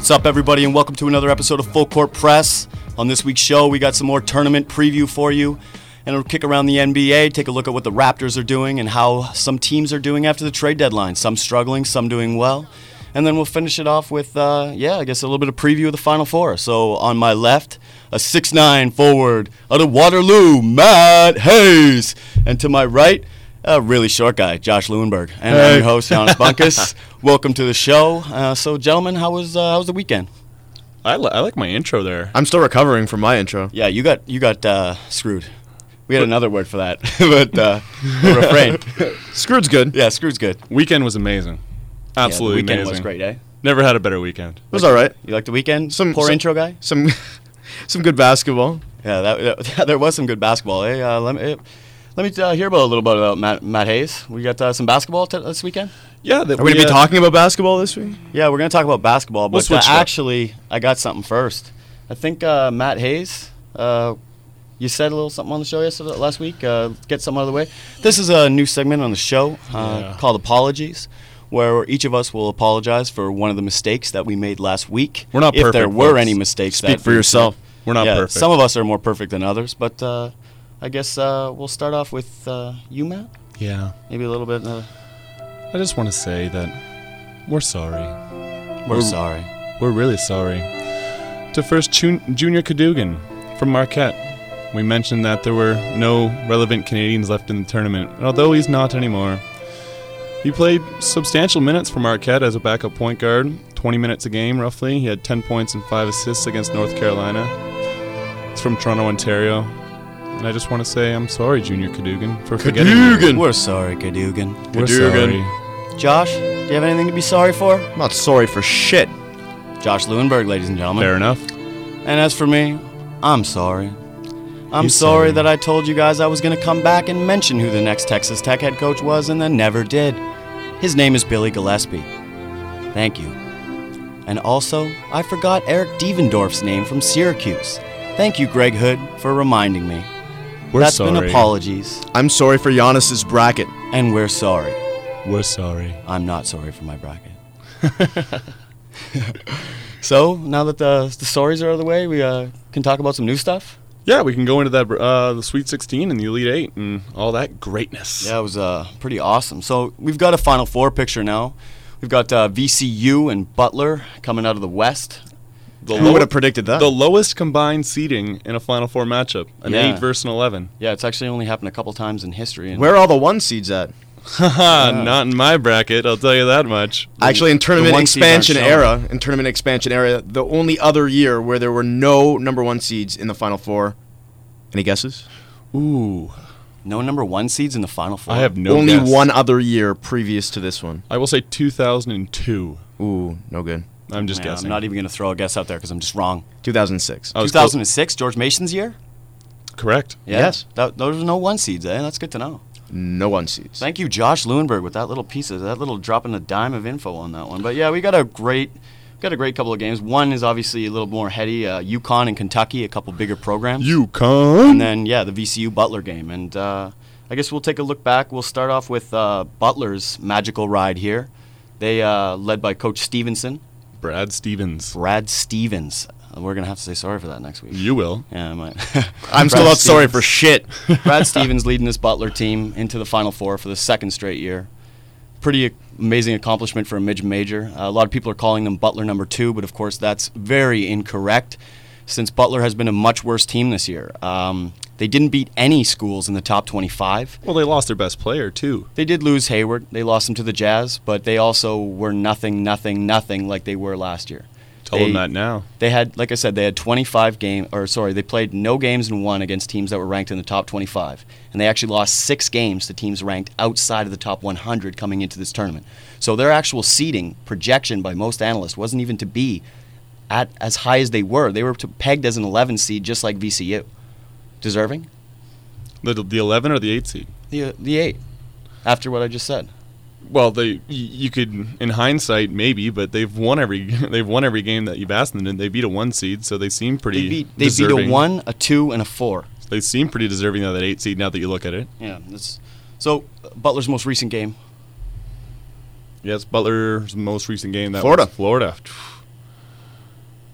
What's up, everybody, and welcome to another episode of Full Court Press. On this week's show, we got some more tournament preview for you, and we'll kick around the NBA, take a look at what the Raptors are doing and how some teams are doing after the trade deadline. Some struggling, some doing well. And then we'll finish it off with, I guess a little bit of preview of the Final Four. So on my left, a 6'9" forward out of Waterloo, Matt Hayes. And to my right, a really short guy, Josh Lewenberg. And I'm your host, Giannis Bunkus. Welcome to the show. So, gentlemen, how was the weekend? I like my intro there. I'm still recovering from my intro. Yeah, you got screwed. We had another word for that, but refrain. Screwed's good. Yeah, screwed's good. Weekend was amazing. Absolutely the weekend amazing. was great, eh? Never had a better weekend. It was all right. You liked the weekend? Poor intro guy? Some good basketball. Yeah, there was some good basketball. Eh? Let me hear a little bit about Matt Hayes. We got some basketball this weekend? Yeah. Are we going to be talking about basketball this week? Yeah, we're going to talk about basketball, but We'll actually, I got something first. I think Matt Hayes, you said a little something on the show last week. Get something out of the way. This is a new segment on the show called Apologies, where each of us will apologize for one of the mistakes that we made last week. We're not perfect. If there were folks. any mistakes. Speak for yourself. We're not perfect. Some of us are more perfect than others, but I guess we'll start off with you, Matt. Yeah. Maybe a little bit. I just want to say that we're sorry. We're sorry. We're really sorry. To first Junior Cadogan from Marquette. We mentioned that there were no relevant Canadians left in the tournament, and although he's not anymore, he played substantial minutes for Marquette as a backup point guard, 20 minutes a game roughly. He had 10 points and 5 assists against North Carolina. He's from Toronto, Ontario. And I just want to say I'm sorry, Junior Cadogan, for forgetting you. We're sorry, Cadogan. We're Cadogan. sorry. Josh, do you have anything to be sorry for? I'm not sorry for shit. Josh Lewenberg, ladies and gentlemen. Fair enough. And as for me, I'm sorry. I'm He's sorry sorry. that I told you guys I was going to come back and mention who the next Texas Tech head coach was and then never did. His name is Billy Gillispie. Thank you. And also, I forgot Eric Devendorf's name from Syracuse. Thank you, Greg Hood, for reminding me. We're That's sorry. been apologies, I'm sorry for Giannis's bracket. and we're sorry. We're sorry. I'm not sorry for my bracket. So, now that the stories are out of the way, we can talk about some new stuff. Yeah, we can go into that the Sweet 16 and the Elite 8 and all that greatness. Yeah, it was pretty awesome. So we've got a Final Four picture now. We've got VCU and Butler coming out of the West. Who would have predicted that? The lowest combined seeding in a Final Four matchup, an Yeah. 8 versus an 11. Yeah, it's actually only happened a couple times in history. And Where are all the one seeds at? Haha, not in my bracket, I'll tell you that much. Actually, in tournament one seeds aren't expansion era, the only other year where there were no number one seeds in the Final Four. Any guesses? Ooh, no number one seeds in the Final Four. I have no only guess. one other year previous to this one. I will say 2002. Ooh, no good. I'm just Yeah, guessing. I'm not even going to throw a guess out there because I'm just wrong. 2006. I was close. 2006, George Mason's year? Correct. Yeah. Yes. Those are no one seeds, eh? That's good to know. No one seeds. Thank you, Josh Lewenberg, with that little that little dropping a dime of info on that one. But yeah, we got a great couple of games. One is obviously a little more heady. UConn and Kentucky, a couple bigger programs. UConn. And then, the VCU Butler game. And I guess we'll take a look back. We'll start off with Butler's magical ride here. They, led by Coach Stevenson. Brad Stevens. Brad Stevens. We're going to have to say sorry for that next week. You will. Yeah, I might. I'm still not sorry for shit. Brad Stevens leading this Butler team into the Final Four for the second straight year. Pretty amazing accomplishment for a mid-major. A lot of people are calling them Butler number 2, but of course that's very incorrect since Butler has been a much worse team this year. They didn't beat any schools in the top 25. Well, they lost their best player, too. They did lose Hayward. They lost him to the Jazz, but they also were nothing like they were last year. Tell them that now. They had, like I said, they had 25 they played no games and won against teams that were ranked in the top 25. And they actually lost 6 games to teams ranked outside of the top 100 coming into this tournament. So their actual seeding projection by most analysts wasn't even to be at as high as they were. They were pegged as an 11 seed just like VCU. Deserving? The 11 or the 8 seed? The 8, after what I just said. Well, you could, in hindsight, maybe, but they've won every game that you've asked them, and they beat a 1 seed, so they seem pretty They deserving. beat a 1, a 2, and a 4. They seem pretty deserving of that 8 seed now that you look at it. Yeah. So Butler's most recent game. Yes, Butler's most recent game. Florida. Florida.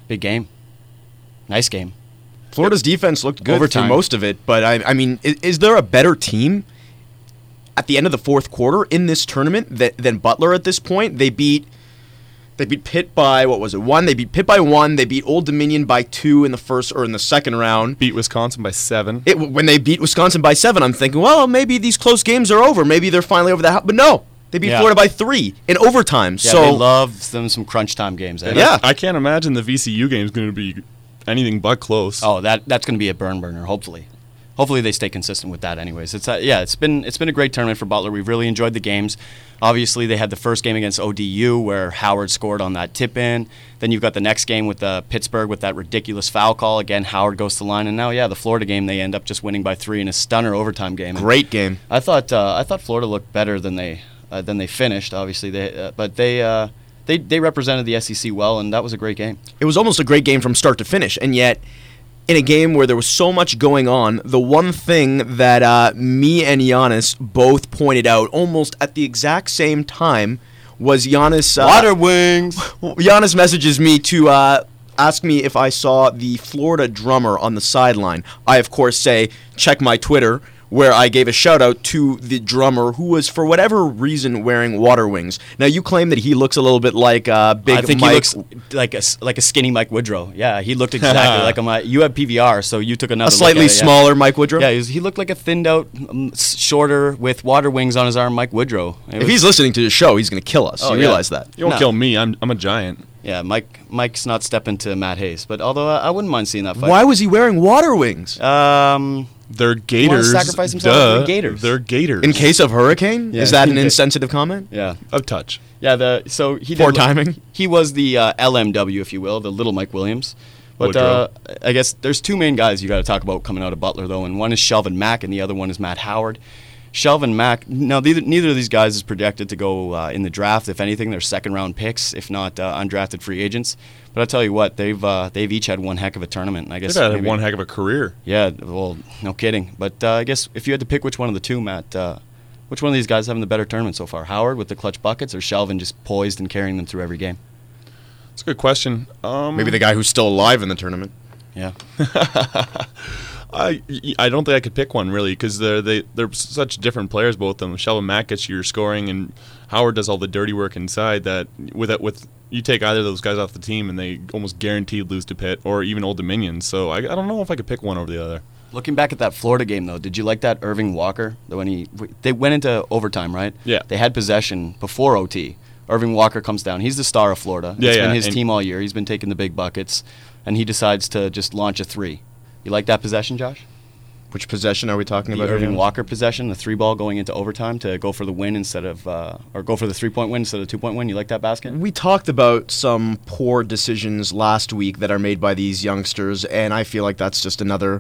Big game. Nice game. Florida's defense looked good Overtime. for most of it, but I mean, is there a better team at the end of the fourth quarter in this tournament than Butler at this point? They beat Pitt by, what was it, 1? They beat Pitt by 1. They beat Old Dominion by 2 in the second round. Beat Wisconsin by 7. When they beat Wisconsin by 7, I'm thinking, well, maybe these close games are over. Maybe they're finally over the hump. But no, they beat Florida by 3 in overtime. Yeah, so they love them some crunch time games. Eh? Yeah. I can't imagine the VCU game is going to be anything but close. Oh, that's going to be a burner. Hopefully they stay consistent with that. Anyways, it's been a great tournament for Butler. We've really enjoyed the games. Obviously, they had the first game against ODU where Howard scored on that tip in. Then you've got the next game with Pittsburgh with that ridiculous foul call. Again, Howard goes to the line, and now the Florida game they end up just winning by 3 in a stunner overtime game. Great game. I thought Florida looked better than they finished. Obviously, they represented the SEC well, and that was a great game. It was almost a great game from start to finish, and yet in a game where there was so much going on, the one thing that me and Giannis both pointed out almost at the exact same time was Giannis... Water Wings! Giannis messages me to ask me if I saw the Florida drummer on the sideline. I, of course, say, check my Twitter, where I gave a shout-out to the drummer who was, for whatever reason, wearing Water Wings. Now, you claim that he looks a little bit like Big Mike. I think he looks like a skinny Mike Woodrow. Yeah, he looked exactly like him. You have PVR, so you took another a slightly look at it, smaller Mike Woodrow? Yeah, he looked like a thinned-out, shorter, with water wings on his arm Mike Woodrow. If he's listening to the show, he's going to kill us. You realize that? You won't kill me. I'm a giant. Yeah, Mike's not stepping to Matt Hayes, but although I wouldn't mind seeing that fight. Why was he wearing Water Wings? They're gators. Sacrifice himself Duh. for gators. They're gators. In case of hurricane? Yeah. Is that an insensitive comment? Yeah. A touch. Yeah, so he Poor timing. He was the LMW, if you will, the little Mike Williams. But Woodrow. I guess there's two main guys you got to talk about coming out of Butler, though, and one is Shelvin Mack, and the other one is Matt Howard. Shelvin Mack, now neither of these guys is projected to go in the draft. If anything, they're second-round picks, if not undrafted free agents. But I'll tell you what, they've each had one heck of a tournament. And I guess They've had one heck of a career. Yeah, well, no kidding. But I guess if you had to pick which one of the two, Matt, which one of these guys having the better tournament so far? Howard with the clutch buckets, or Shelvin just poised and carrying them through every game? That's a good question. Maybe the guy who's still alive in the tournament. Yeah. I don't think I could pick one really because they're such different players, both of them. Shelvin Mack gets your scoring, and Howard does all the dirty work inside. That with you take either of those guys off the team, and they almost guaranteed lose to Pitt or even Old Dominion. So I don't know if I could pick one over the other. Looking back at that Florida game, though, did you like that Irving Walker? They went into overtime, right? Yeah. They had possession before OT. Irving Walker comes down. He's the star of Florida. It's been his team all year. He's been taking the big buckets, and he decides to just launch a three. You like that possession, Josh? Which possession are we talking The about? Irving Walker possession, the 3-ball going into overtime to go for the win instead of, or go for the 3-point win instead of the 2-point win. You like that basket? We talked about some poor decisions last week that are made by these youngsters, and I feel like that's just another.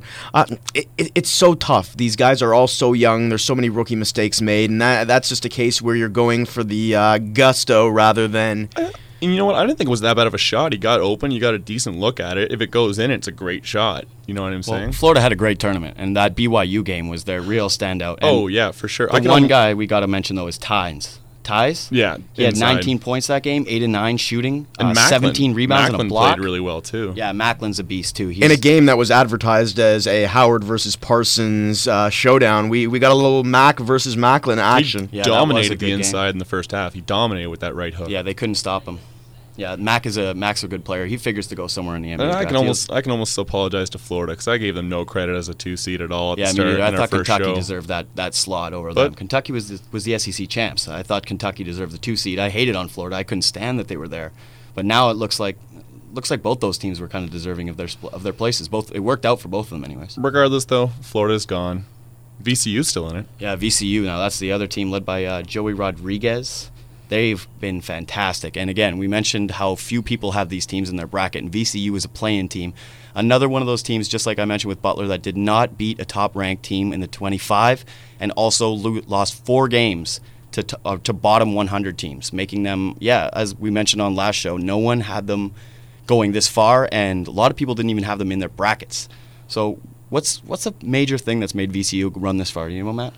It's so tough. These guys are all so young. There's so many rookie mistakes made, and that's just a case where you're going for the gusto rather than. And you know what? I didn't think it was that bad of a shot. He got open. You got a decent look at it. If it goes in, it's a great shot. You know what I'm saying? Florida had a great tournament, and that BYU game was their real standout. And yeah, for sure. The one guy we got to mention, though, is Tynes. Tynes? Yeah. He had inside. 19 points that game, 8 and 9 shooting, And 17 rebounds and a block. played really well, too. Yeah, Macklin's a beast, too. In a game that was advertised as a Howard versus Parsons showdown, we got a little Mack versus Macklin action. He Yeah, that was a dominated good the game. inside in the first half. He dominated with that right hook. Yeah, they couldn't stop him. Yeah, Mac's a good player. He figures to go somewhere in the NBA. And I can almost apologize to Florida because I gave them no credit as a 2 seed at all at the Yeah, start. me neither. I in their thought first Kentucky show. deserved that slot over But- them. Kentucky was the SEC champs. I thought Kentucky deserved the 2 seed. I hated on Florida. I couldn't stand that they were there. But now it looks like both those teams were kind of deserving of their places. It worked out for both of them, anyways. Regardless, though, Florida's gone. VCU's still in it. Yeah, VCU. Now that's the other team led by Joey Rodriguez. They've been fantastic. And again, we mentioned how few people have these teams in their bracket, and VCU is a play-in team. Another one of those teams, just like I mentioned with Butler, that did not beat a top-ranked team in the 25 and also lost 4 games to bottom 100 teams, making them, as we mentioned on last show, no one had them going this far, and a lot of people didn't even have them in their brackets. So what's a major thing that's made VCU run this far? Do you know, Matt?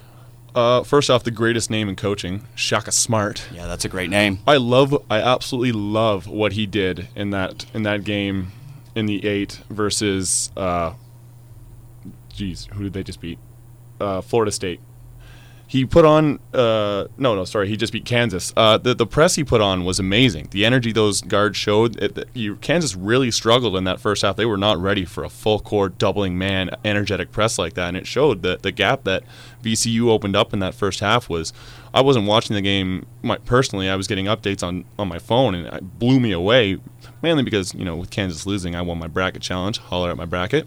First off, the greatest name in coaching, Shaka Smart. Yeah, that's a great name. I absolutely love what he did in that game. in the 8 versus, who did they just beat? Florida State. He put on he just beat Kansas. The press he put on was amazing. The energy those guards showed. Kansas really struggled in that first half. They were not ready for a full court, doubling man, energetic press like that, and it showed that the gap that VCU opened up in that first half was. I wasn't watching the game personally. I was getting updates on my phone, and it blew me away, mainly because with Kansas losing, I won my bracket challenge. Holler at my bracket.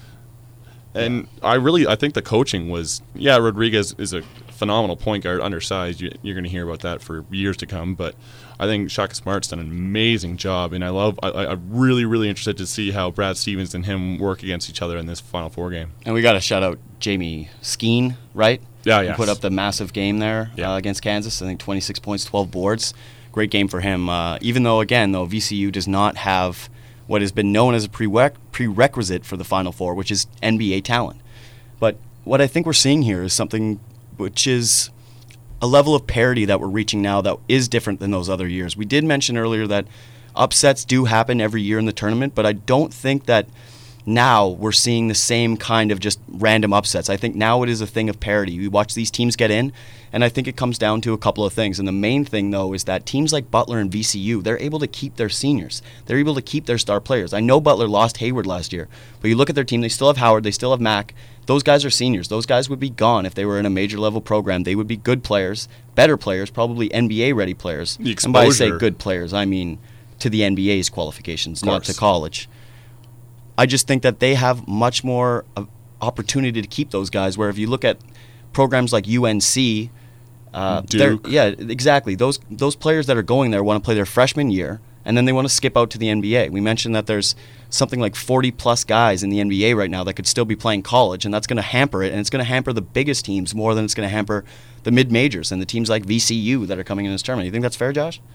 And I think the coaching was, Rodriguez is a phenomenal point guard, undersized. You're going to hear about that for years to come. But I think Shaka Smart's done an amazing job, and I'm really, really interested to see how Brad Stevens and him work against each other in this Final Four game. And we got to shout out Jamie Skeen, right? Yeah, He put up the massive game there against Kansas. I think 26 points, 12 boards. Great game for him. Even though VCU does not have what has been known as a prerequisite for the Final Four, which is NBA talent. But what I think we're seeing here is something which is a level of parity that we're reaching now that is different than those other years. We did mention earlier that upsets do happen every year in the tournament, but I don't think that now we're seeing the same kind of just random upsets. I think now it is a thing of parity. We watch these teams get in, and I think it comes down to a couple of things. And the main thing, though, is that teams like Butler and VCU, they're able to keep their seniors. They're able to keep their star players. I know Butler lost Hayward last year, but you look at their team, they still have Howard, they still have Mack. Those guys are seniors. Those guys would be gone if they were in a major level program. They would be good players, better players, probably NBA-ready players. The exposure. And by I say good players, I mean to the NBA's qualifications, not to college. I just think that they have much more opportunity to keep those guys, where if you look at programs like UNC, Duke. Yeah, exactly. Those players that are going there want to play their freshman year, and then they want to skip out to the NBA. We mentioned that there's something like 40-plus guys in the NBA right now that could still be playing college, and that's going to hamper it, and it's going to hamper the biggest teams more than it's going to hamper the mid-majors and the teams like VCU that are coming in this tournament. You think that's fair, Josh?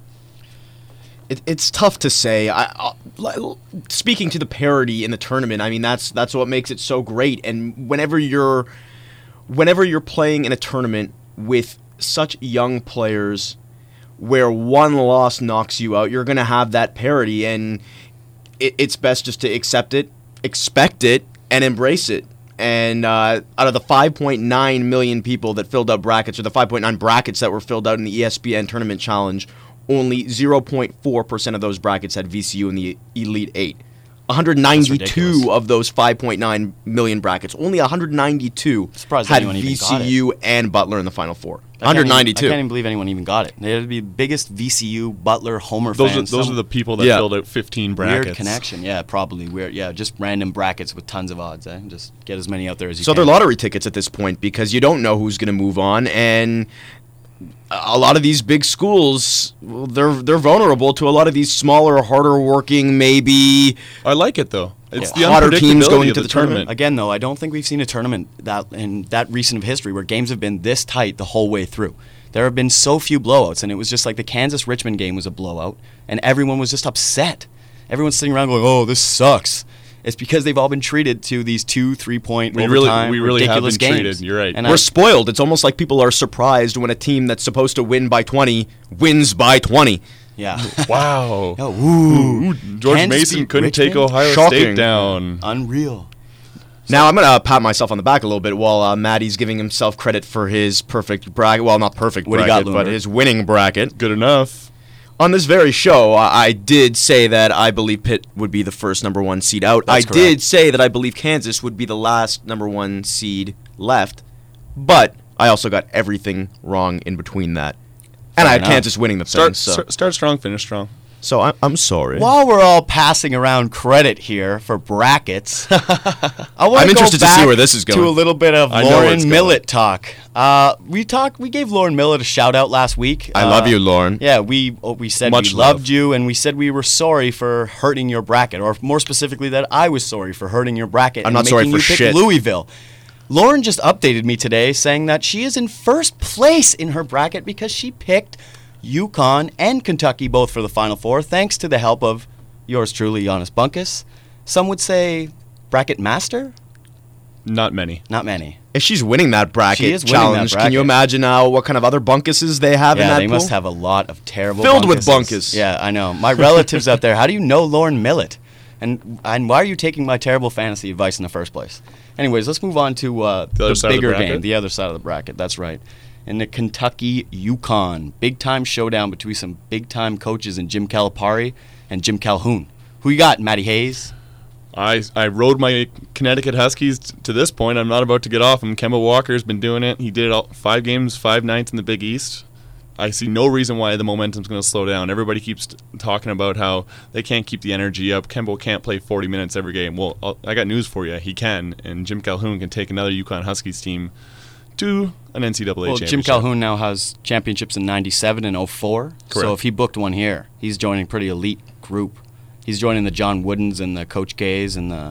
It's tough to say. Speaking to the parity in the tournament, I mean that's what makes it so great. And whenever you're playing in a tournament with such young players, where one loss knocks you out, you're going to have that parity, and it's best just to accept it, expect it, and embrace it. And out of the 5.9 million people that filled out brackets, or the 5.9 brackets that were filled out in the ESPN Tournament Challenge, only 0.4% of those brackets had VCU in the Elite 8. 192 of those 5.9 million brackets, only 192 had VCU and Butler in the Final Four. 192. I can't even believe anyone even got it. They had to be the biggest VCU, Butler, Homer fans. Those are the people that filled out 15 brackets. Weird connection. Yeah, probably weird. Yeah, just random brackets with tons of odds. Just get as many out there as you can. So they're lottery tickets at this point, because you don't know who's going to move on, and a lot of these big schools, they're vulnerable to a lot of these smaller, harder working, maybe. I like it though. It's the hotter teams unpredictability going of to the tournament. Again, though, I don't think we've seen a tournament that in that recent of history where games have been this tight the whole way through. There have been so few blowouts, and it was just like the Kansas-Richmond game was a blowout, and everyone was just upset. Everyone's sitting around going, "Oh, this sucks." It's because they've all been treated to these 2-3-point overtime, we really ridiculous have been games. treated. You're right. And we're spoiled. It's almost like people are surprised when a team that's supposed to win by 20 wins by 20 Yeah. Wow. Ooh. George Kansas Mason beat couldn't take Richmond? Ohio Shocking. State down. Unreal. Now I'm going to pat myself on the back a little bit while Maddie's giving himself credit for his perfect bracket. Well, not perfect What do you bracket, got, but Loomer? his winning bracket. Good enough. On this very show, I did say that I believe Pitt would be the first number one seed out. That's I did correct. say that I believe Kansas would be the last number one seed left. But I also got everything wrong in between that. And I had enough. Kansas winning the thing. Start strong, finish strong. So I'm sorry. While we're all passing around credit here for brackets, I'm interested to see where this is going. To a little bit of I know where it's Lauren going. Millett talk. We gave Lauren Millett a shout out last week. I love you, Lauren. Yeah, we said Much we love. loved you, and we said we were sorry for hurting your bracket, or more specifically, that I was sorry for hurting your bracket. I'm and not sorry making for you pick shit. Louisville. Lauren just updated me today saying that she is in first place in her bracket because she picked UConn and Kentucky both for the Final Four, thanks to the help of yours truly, Giannis Bunkus. Some would say bracket master? Not many. Not many. If she's winning that bracket She is winning that challenge, can you bracket. imagine what kind of other bunkuses they have in Yeah, that they pool? must have a lot of terrible Filled with bunkuses. bunkus. Yeah, I know. My relatives out there, how do you know Lauren Millett? And why are you taking my terrible fantasy advice in the first place? Anyways, let's move on to other the side of the bigger bracket? game, the other side of the bracket. That's right. In the Kentucky-UConn, big-time showdown between some big-time coaches in Jim Calipari and Jim Calhoun. Who you got, Matty Hayes? I rode my Connecticut Huskies to this point. I'm not about to get off them. Kemba Walker's been doing it. He did it all 5 games, 5 nights in the Big East. I see no reason why the momentum's going to slow down. Everybody keeps talking about how they can't keep the energy up. Kemba can't play 40 minutes every game. Well, I got news for you. He can, and Jim Calhoun can take another UConn Huskies team to an NCAA championship. Jim Calhoun now has championships in 97 and 04. Correct. So if he booked one here, he's joining a pretty elite group. He's joining the John Woodens and the Coach Gays and the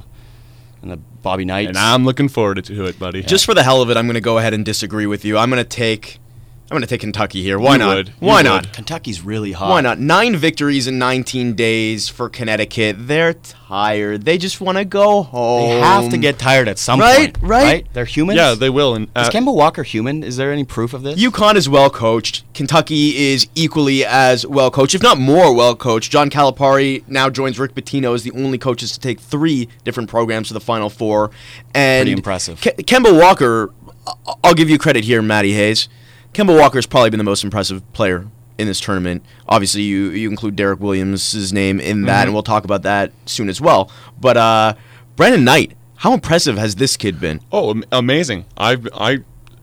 Bobby Knights. And I'm looking forward to it, buddy. Just for the hell of it, I'm going to go ahead and disagree with you. I'm going to take Kentucky here. Why You not? would. Why You not? would. Kentucky's really hot. Why not? 9 victories in 19 days for Connecticut. They're tired. They just want to go home. They have to get tired at some Right, point. right. They're humans? Yeah, they will. And Is Kemba Walker human? Is there any proof of this? UConn is well coached. Kentucky is equally as well coached, if not more well coached. John Calipari now joins Rick Pitino as the only coaches to take 3 different programs to the Final Four. And Pretty impressive. Kemba Walker, I'll give you credit here, Matty Hayes. Kemba Walker's probably been the most impressive player in this tournament. Obviously, you include Derek Williams' name in that, and we'll talk about that soon as well. But Brandon Knight, how impressive has this kid been? Oh, amazing! The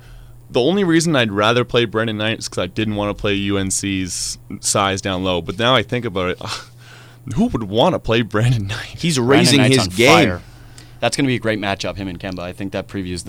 only reason I'd rather play Brandon Knight is because I didn't want to play UNC's size down low. But now I think about it, who would want to play Brandon Knight? He's Brandon raising Knight's his on game. fire. That's going to be a great matchup, him and Kemba. I think that previews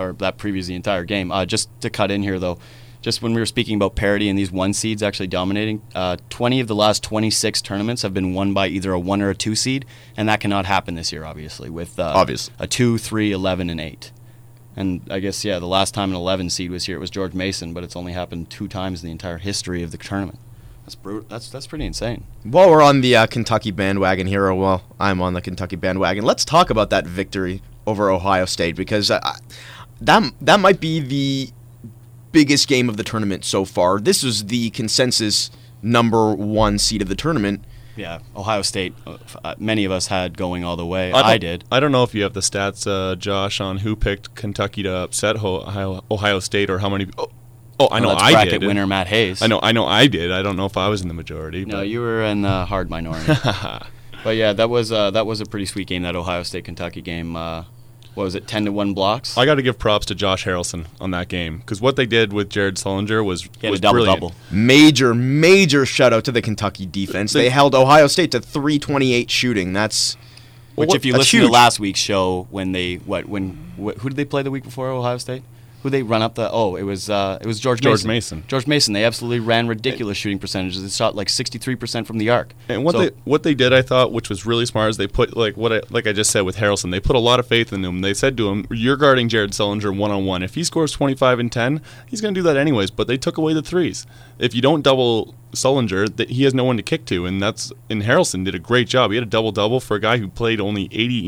the entire game. Just to cut in here, though, just when we were speaking about parity and these 1 seeds actually dominating, 20 of the last 26 tournaments have been won by either a 1 or a 2 seed, and that cannot happen this year, obviously, with a 2, 3, 11, and 8. And I guess, the last time an 11 seed was here, it was George Mason, but it's only happened 2 times in the entire history of the tournament. That's brutal. That's pretty insane. While we're on the Kentucky bandwagon here, or well, I'm on the Kentucky bandwagon, let's talk about that victory over Ohio State, because that might be the biggest game of the tournament so far. This was the consensus number 1 seed of the tournament. Yeah, Ohio State, many of us had going all the way. I did. I don't know if you have the stats, Josh, on who picked Kentucky to upset Ohio State, or how many. I know that's I bracket did. winner Matt Hayes. I know I did. I don't know if I was in the majority. No, but. you were in the hard minority. But yeah, that was a pretty sweet game. That Ohio State Kentucky game. What was it? 10-1 blocks. I got to give props to Josh Harrelson on that game, because what they did with Jared Sullinger was He had a double-double. Major shout out to the Kentucky defense. They held Ohio State to 328 shooting. That's Which, if you that's listen huge. to last week's show, when they who did they play the week before Ohio State? Who they run up the? Oh, it was George Mason. George Mason. They absolutely ran ridiculous shooting percentages. They shot like 63% from the arc. And what they did, I thought, which was really smart, is they put like I just said with Harrelson, they put a lot of faith in him. They said to him, "You're guarding Jared Sullinger 1-on-1. If he scores 25 and 10, he's going to do that anyways." But they took away the threes. If you don't double Sullinger, he has no one to kick to, and Harrelson did a great job. He had a double-double for a guy who played only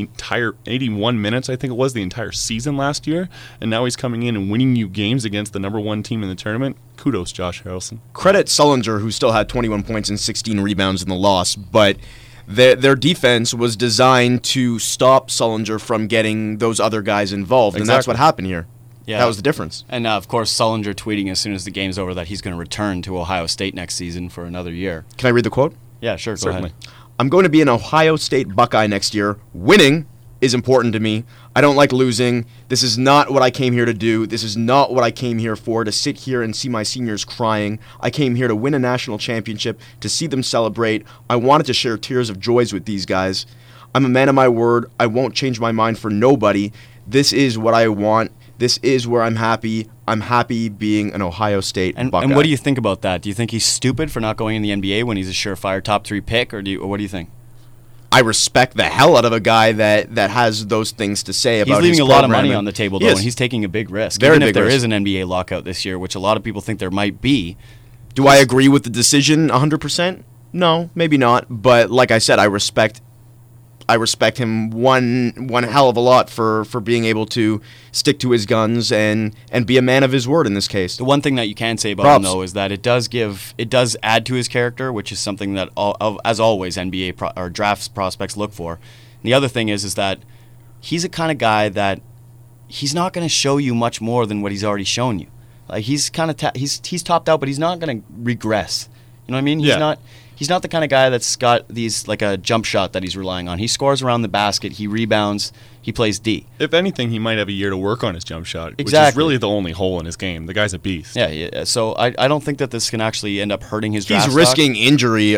81 minutes, I think it was, the entire season last year, and now he's coming in and winning you games against the number 1 team in the tournament. Kudos, Josh Harrelson. Credit Sullinger, who still had 21 points and 16 rebounds in the loss, but their defense was designed to stop Sullinger from getting those other guys involved, and that's Exactly. what happened here. Yeah. That was the difference. And of course, Sullinger tweeting as soon as the game's over that he's going to return to Ohio State next season for another year. Can I read the quote? Yeah, sure. Go Certainly. ahead. I'm going to be an Ohio State Buckeye next year. Winning is important to me. I don't like losing. This is not what I came here to do. This is not what I came here for, to sit here and see my seniors crying. I came here to win a national championship, to see them celebrate. I wanted to share tears of joys with these guys. I'm a man of my word. I won't change my mind for nobody. This is what I want. This is where I'm happy. I'm happy being an Ohio State Buckeye. And what do you think about that? Do you think he's stupid for not going in the NBA when he's a surefire top 3 pick, or what do you think? I respect the hell out of a guy that has those things to say about his He's leaving a lot of money program. on the table, He though, is. and he's taking a big risk. Very Even if big there risk. is an NBA lockout this year, which a lot of people think there might be. Do I agree with the decision 100%? No, maybe not. But like I said, I respect I respect him one hell of a lot for being able to stick to his guns and be a man of his word in this case. The one thing that you can say about him, though, is that it does add to his character, which is something that, as always, NBA or drafts prospects look for. And the other thing is that he's a kind of guy that he's not going to show you much more than what he's already shown you. Like he's kind of he's topped out, but he's not going to regress. You know what I mean? He's not the kind of guy that's got these like a jump shot that he's relying on. He scores around the basket, he rebounds, he plays D. If anything, he might have a year to work on his jump shot, Exactly. which is really the only hole in his game. The guy's a beast. Yeah. So I don't think that this can actually end up hurting his draft He's risking injury.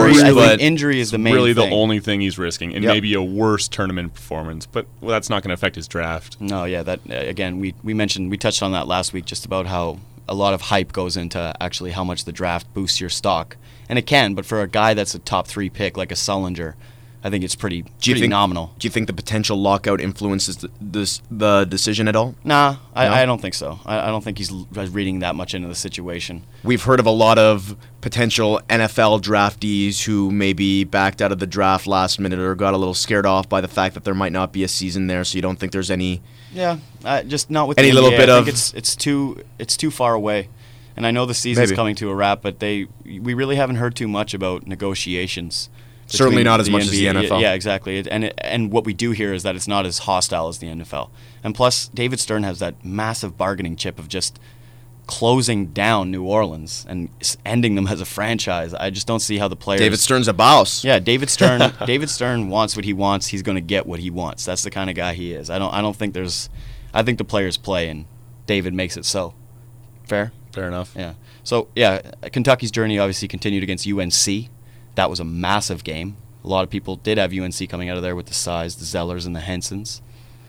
Injury is the main really thing. The only thing he's risking, and maybe a worse tournament performance. But that's not going to affect his draft. No, yeah. That again, we touched on that last week, just about how a lot of hype goes into actually how much the draft boosts your stock, and it can. But for a guy that's a top 3 pick like a Sullinger, I think it's pretty nominal. Do you think the potential lockout influences the decision at all? Nah, I don't think so. I don't think he's reading that much into the situation. We've heard of a lot of potential NFL draftees who maybe backed out of the draft last minute or got a little scared off by the fact that there might not be a season there, so you don't think there's any... Yeah, just not with any the little NBA. bit I of... think it's too far away. And I know the season's coming to a wrap, but we really haven't heard too much about negotiations. Certainly not as much as the NFL. Yeah, exactly. And what we do hear is that it's not as hostile as the NFL. And plus, David Stern has that massive bargaining chip of just closing down New Orleans and ending them as a franchise. I just don't see how the players... David Stern's a boss. Yeah, David Stern wants what he wants. He's going to get what he wants. That's the kind of guy he is. I don't think there's... I think the players play, and David makes it so. Fair? Fair enough. Yeah. So, yeah, Kentucky's journey obviously continued against UNC. That was a massive game. A lot of people did have UNC coming out of there with the size, the Zellers and the Hensons.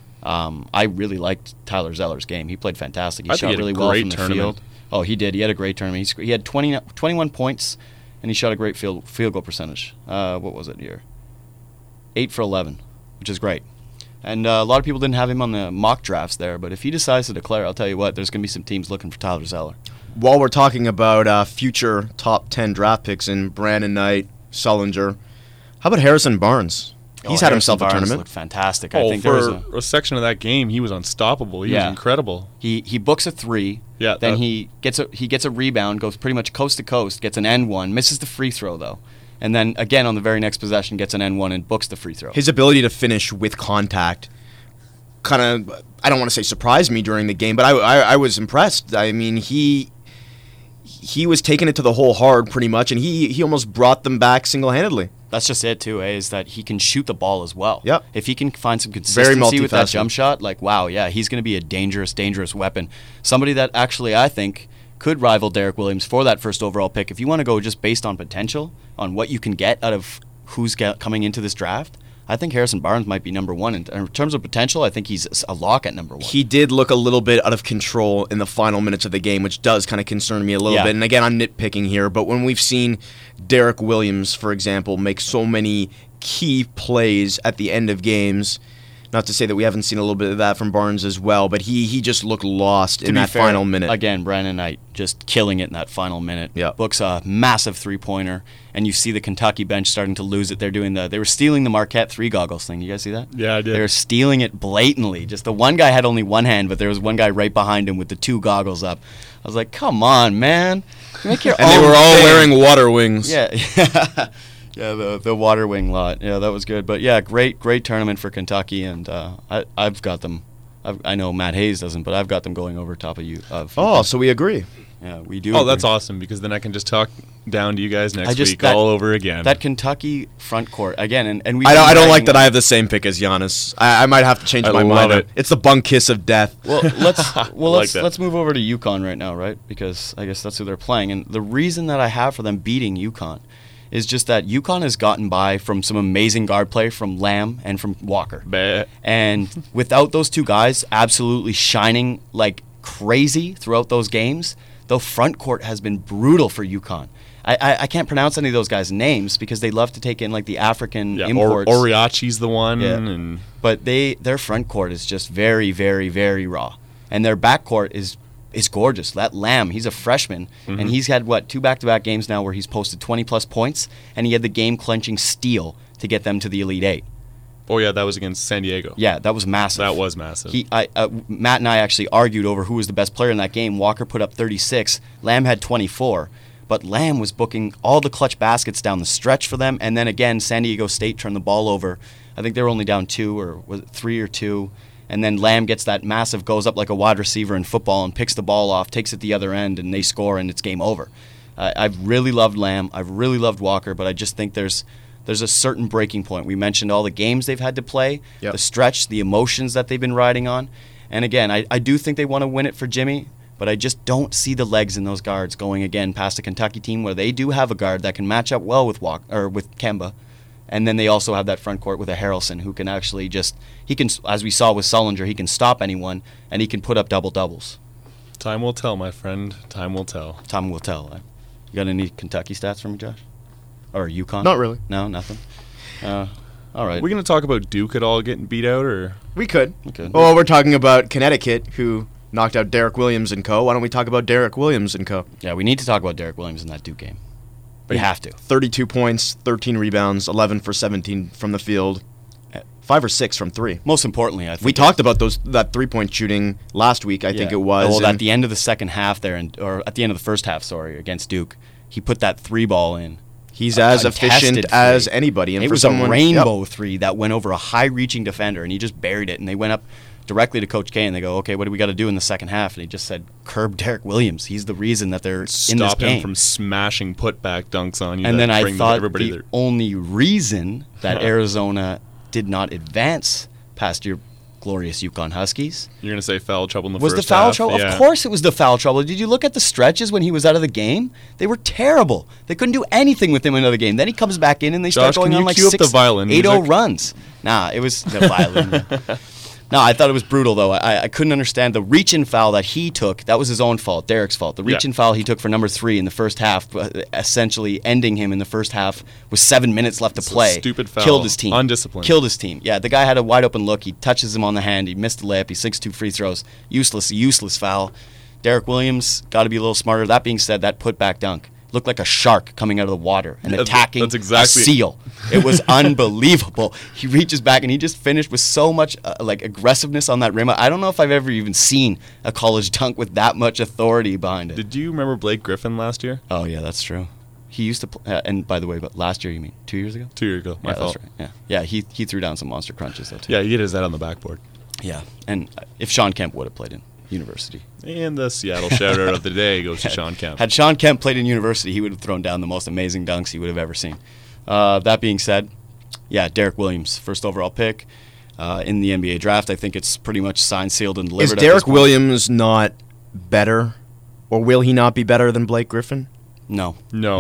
I really liked Tyler Zeller's game. He played fantastic. He shot really well from the field. Oh, he did. He had a great tournament. He had 21 points, and he shot a great field goal percentage. What was it here? 8 for 11, which is great. And a lot of people didn't have him on the mock drafts there, but if he decides to declare, I'll tell you what, there's going to be some teams looking for Tyler Zeller. While we're talking about future top 10 draft picks in Brandon Knight, Sullinger, how about Harrison Barnes? He's had himself a tournament. Looked fantastic. I think for there was a section of that game, he was unstoppable. He was incredible. He books a 3. Yeah. Then he gets a rebound, goes pretty much coast to coast, gets an N1, misses the free throw though, and then again on the very next possession gets an N1 and books the free throw. His ability to finish with contact kind of, I don't want to say surprised me during the game, but I was impressed. I mean, he was taking it to the hole hard pretty much, and he almost brought them back single-handedly. That's just it too, is that he can shoot the ball as well. Yep. If he can find some consistency with that jump shot, like wow, yeah, he's going to be a dangerous weapon. Somebody that actually I think could rival Derek Williams for that first overall pick. If you want to go just based on potential, on what you can get out of who's coming into this draft, I think Harrison Barnes might be number 1. In terms of potential, I think he's a lock at number 1. He did look a little bit out of control in the final minutes of the game, which does kind of concern me a little bit. And again, I'm nitpicking here, but when we've seen Derek Williams, for example, make so many key plays at the end of games, not to say that we haven't seen a little bit of that from Barnes as well, but he just looked lost in that final minute. Again, Brandon Knight just killing it in that final minute. Yeah. Books a massive 3-pointer, and you see the Kentucky bench starting to lose it. They were stealing the Marquette 3 goggles thing. You guys see that? Yeah, I did. They were stealing it blatantly. Just the one guy had only one hand, but there was one guy right behind him with the 2 goggles up. I was like, come on, man. Make your and own they were all thing. wearing water wings. Yeah. Yeah, the water wing lot. Yeah, that was good. But yeah, great tournament for Kentucky, and I've got them. I know Matt Hayes doesn't, but I've got them going over top of you. So we agree. Yeah, we do. Oh, that's awesome, because then I can just talk down to you guys next week all over again. That Kentucky front court again, and we. I don't like that I have the same pick as Giannis. I might have to change my mind. It's the bunk kiss of death. Well, let's move over to UConn right now, right? Because I guess that's who they're playing, and the reason that I have for them beating UConn is just that UConn has gotten by from some amazing guard play from Lamb and from Walker. And without those 2 guys absolutely shining like crazy throughout those games, the front court has been brutal for UConn. I can't pronounce any of those guys' names because they love to take in like the African imports. Oriachi's the one. But their front court is just very, very, very raw. And their back court is gorgeous. That Lamb, he's a freshman, and he's had, 2 back-to-back games now where he's posted 20-plus points, and he had the game-clenching steal to get them to the Elite 8. Oh, yeah, that was against San Diego. Yeah, that was massive. That was massive. Matt and I actually argued over who was the best player in that game. Walker put up 36. Lamb had 24. But Lamb was booking all the clutch baskets down the stretch for them. And then again, San Diego State turned the ball over. I think they were only down 2 or was it 3 or 2. And then Lamb gets that massive, goes up like a wide receiver in football and picks the ball off, takes it the other end, and they score, and it's game over. I've really loved Lamb. I've really loved Walker, but I just think there's a certain breaking point. We mentioned all the games they've had to play, the stretch, the emotions that they've been riding on. And again, I do think they want to win it for Jimmy, but I just don't see the legs in those guards going again past a Kentucky team where they do have a guard that can match up well with with Kemba. And then they also have that front court with a Harrelson who can actually he can, as we saw with Sullinger, he can stop anyone, and he can put up double-doubles. Time will tell, my friend. Time will tell. Time will tell. You got any Kentucky stats for me, Josh? Or UConn? Not really. No, nothing? All right. Are we going to talk about Duke at all getting beat out, or? We could. Okay. Well, we're talking about Connecticut, who knocked out Derek Williams and co. Why don't we talk about Derek Williams and co? Yeah, we need to talk about Derek Williams in that Duke game. We have to. 32 points, 13 rebounds, 11 for 17 from the field, 5 or 6 from 3. Most importantly, I think we talked about that 3-point shooting last week. I think it was. Well, at the end of the second half there, or at the end of the first half, sorry, against Duke, he put that 3 ball in. He's as efficient as anybody. And it was a rainbow 3 that went over a high-reaching defender, and he just buried it. And they went up directly to Coach K, and they go, okay, what do we got to do in the second half? And he just said, curb Derek Williams. He's the reason that they're in this game. Stop him from smashing putback dunks on you. And then I thought the only reason that Arizona did not advance past your glorious UConn Huskies. You're going to say foul trouble in the first half? Was the foul trouble? Yeah. Of course it was the foul trouble. Did you look at the stretches when he was out of the game? They were terrible. They couldn't do anything with him in another game. Then he comes back in and they start going on like 8-0 runs. Nah, it was the violin. No, I thought it was brutal, though. I couldn't understand the reach-in foul that he took. That was his own fault, Derek's fault. The reach-in foul he took for number 3 in the first half, essentially ending him in the first half with 7 minutes left to play. Stupid foul. Killed his team. Undisciplined. Killed his team. Yeah, the guy had a wide-open look. He touches him on the hand. He missed the layup. He sinks 2 free throws. Useless foul. Derek Williams got to be a little smarter. That being said, that put-back dunk looked like a shark coming out of the water and attacking a seal. It was unbelievable. He reaches back and he just finished with so much aggressiveness on that rim. I don't know if I've ever even seen a college dunk with that much authority behind it. Did you remember Blake Griffin last year? Oh, yeah, that's true. He used to play, and by the way, but last year you mean 2 years ago? 2 years ago, my fault. That's right. Yeah, he threw down some monster crunches though too. Yeah, he hit his head on the backboard. Yeah, and if Sean Kemp would have played in University. And the Seattle shout-out of the day goes to Sean Kemp. Had Sean Kemp played in University, he would have thrown down the most amazing dunks he would have ever seen. That being said, yeah, Derek Williams, first overall pick in the NBA draft. I think it's pretty much signed, sealed, and delivered. Is Derek Williams not better, or will he not be better than Blake Griffin? No.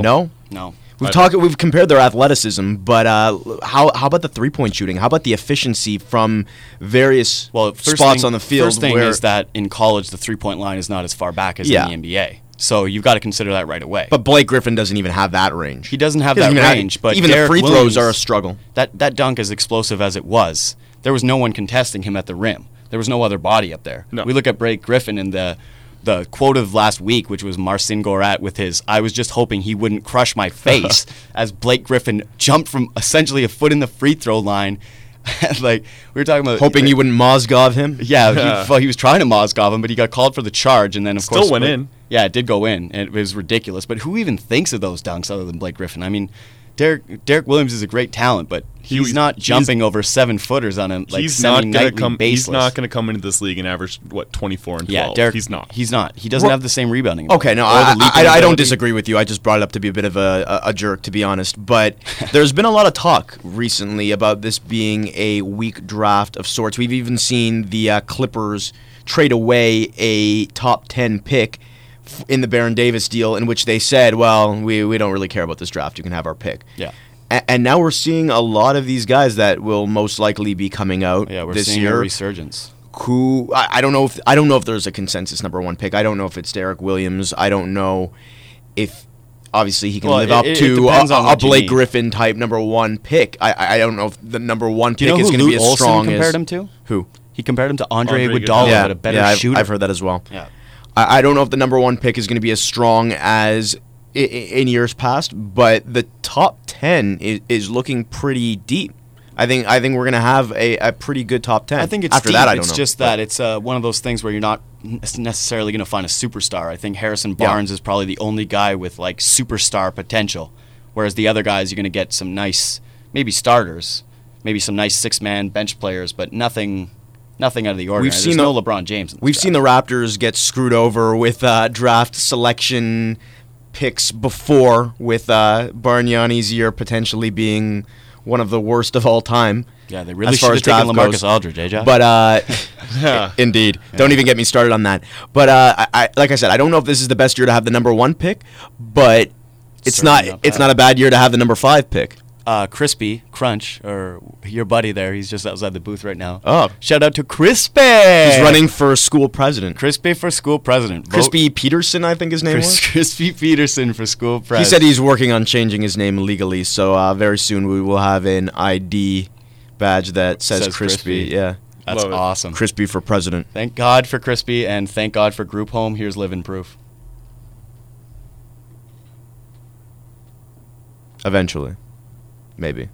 We've compared their athleticism, but how about the 3-point shooting? How about the efficiency from various spots on the field? First thing is that in college, the 3-point line is not as far back as in the NBA. So you've got to consider that right away. But Blake Griffin doesn't even have that range. He doesn't have that range. But even Derek the free throws Williams, are a struggle. That dunk, as explosive as it was, there was no one contesting him at the rim. There was no other body up there. No. We look at Blake Griffin and the quote of last week, which was Marcin Gortat with his, I was just hoping he wouldn't crush my face, as Blake Griffin jumped from essentially a foot in the free throw line. We were talking about hoping you wouldn't Mozgov him. Yeah, he was trying to Mozgov him, but he got called for the charge, and then of course still went in. Yeah, it did go in, and it was ridiculous. But who even thinks of those dunks other than Blake Griffin? I mean, Derek Williams is a great talent, but he's not jumping over 7-footers on a semi-nightly basis. He's not going to come into this league and average 24 and 12. Yeah, Derek, he's not. He's not. He doesn't have the same rebounding. Okay, no, I don't disagree with you. I just brought it up to be a bit of a jerk, to be honest. But there's been a lot of talk recently about this being a weak draft of sorts. We've even seen the Clippers trade away a top 10 pick in the Baron Davis deal, in which they said, well, we don't really care about this draft. You can have our pick. Yeah. And now we're seeing a lot of these guys that will most likely be coming out this year. Yeah, we're seeing a resurgence. Who I don't know if there's a consensus number 1 pick. I don't know if it's Derek Williams. I don't know if obviously he can live up to a Blake Griffin type number 1 pick. I don't know if the number 1 pick is going to be as strong as. Compared him to? Who? He compared him to Andre Iguodala, but a better shooter. I've heard that as well. Yeah. I don't know if the number 1 pick is going to be as strong as in years past, but the top 10 is looking pretty deep. I think we're gonna have a pretty good top 10. I think it's after deep. that. I don't it's know. just that it's one of those things where you're not necessarily going to find a superstar. I think Harrison Barnes is probably the only guy with like superstar potential, whereas the other guys you're going to get some nice, maybe starters, maybe some nice 6-man bench players, but nothing out of the ordinary. There's no LeBron James. We've seen the Raptors get screwed over with draft selection picks before, with Bargnani's year potentially being one of the worst of all time. Yeah, they really should have taken LaMarcus Aldridge, eh, Josh? But indeed, don't even get me started on that. But I like I said, I don't know if this is the best year to have the number 1 pick, but it's not a bad year to have the number 5 pick. Crispy Crunch, or your buddy there, he's just outside the booth right now. Oh, shout out to Crispy. He's running for school president. Crispy for school president. Crispy Peterson, I think his name was. Crispy Peterson for school president. He said he's working on changing his name legally, so very soon we will have an ID badge that says Crispy. Yeah, that's awesome. Crispy for president. Thank God for Crispy, and thank God for Group Home. Here's living proof. Eventually. Maybe.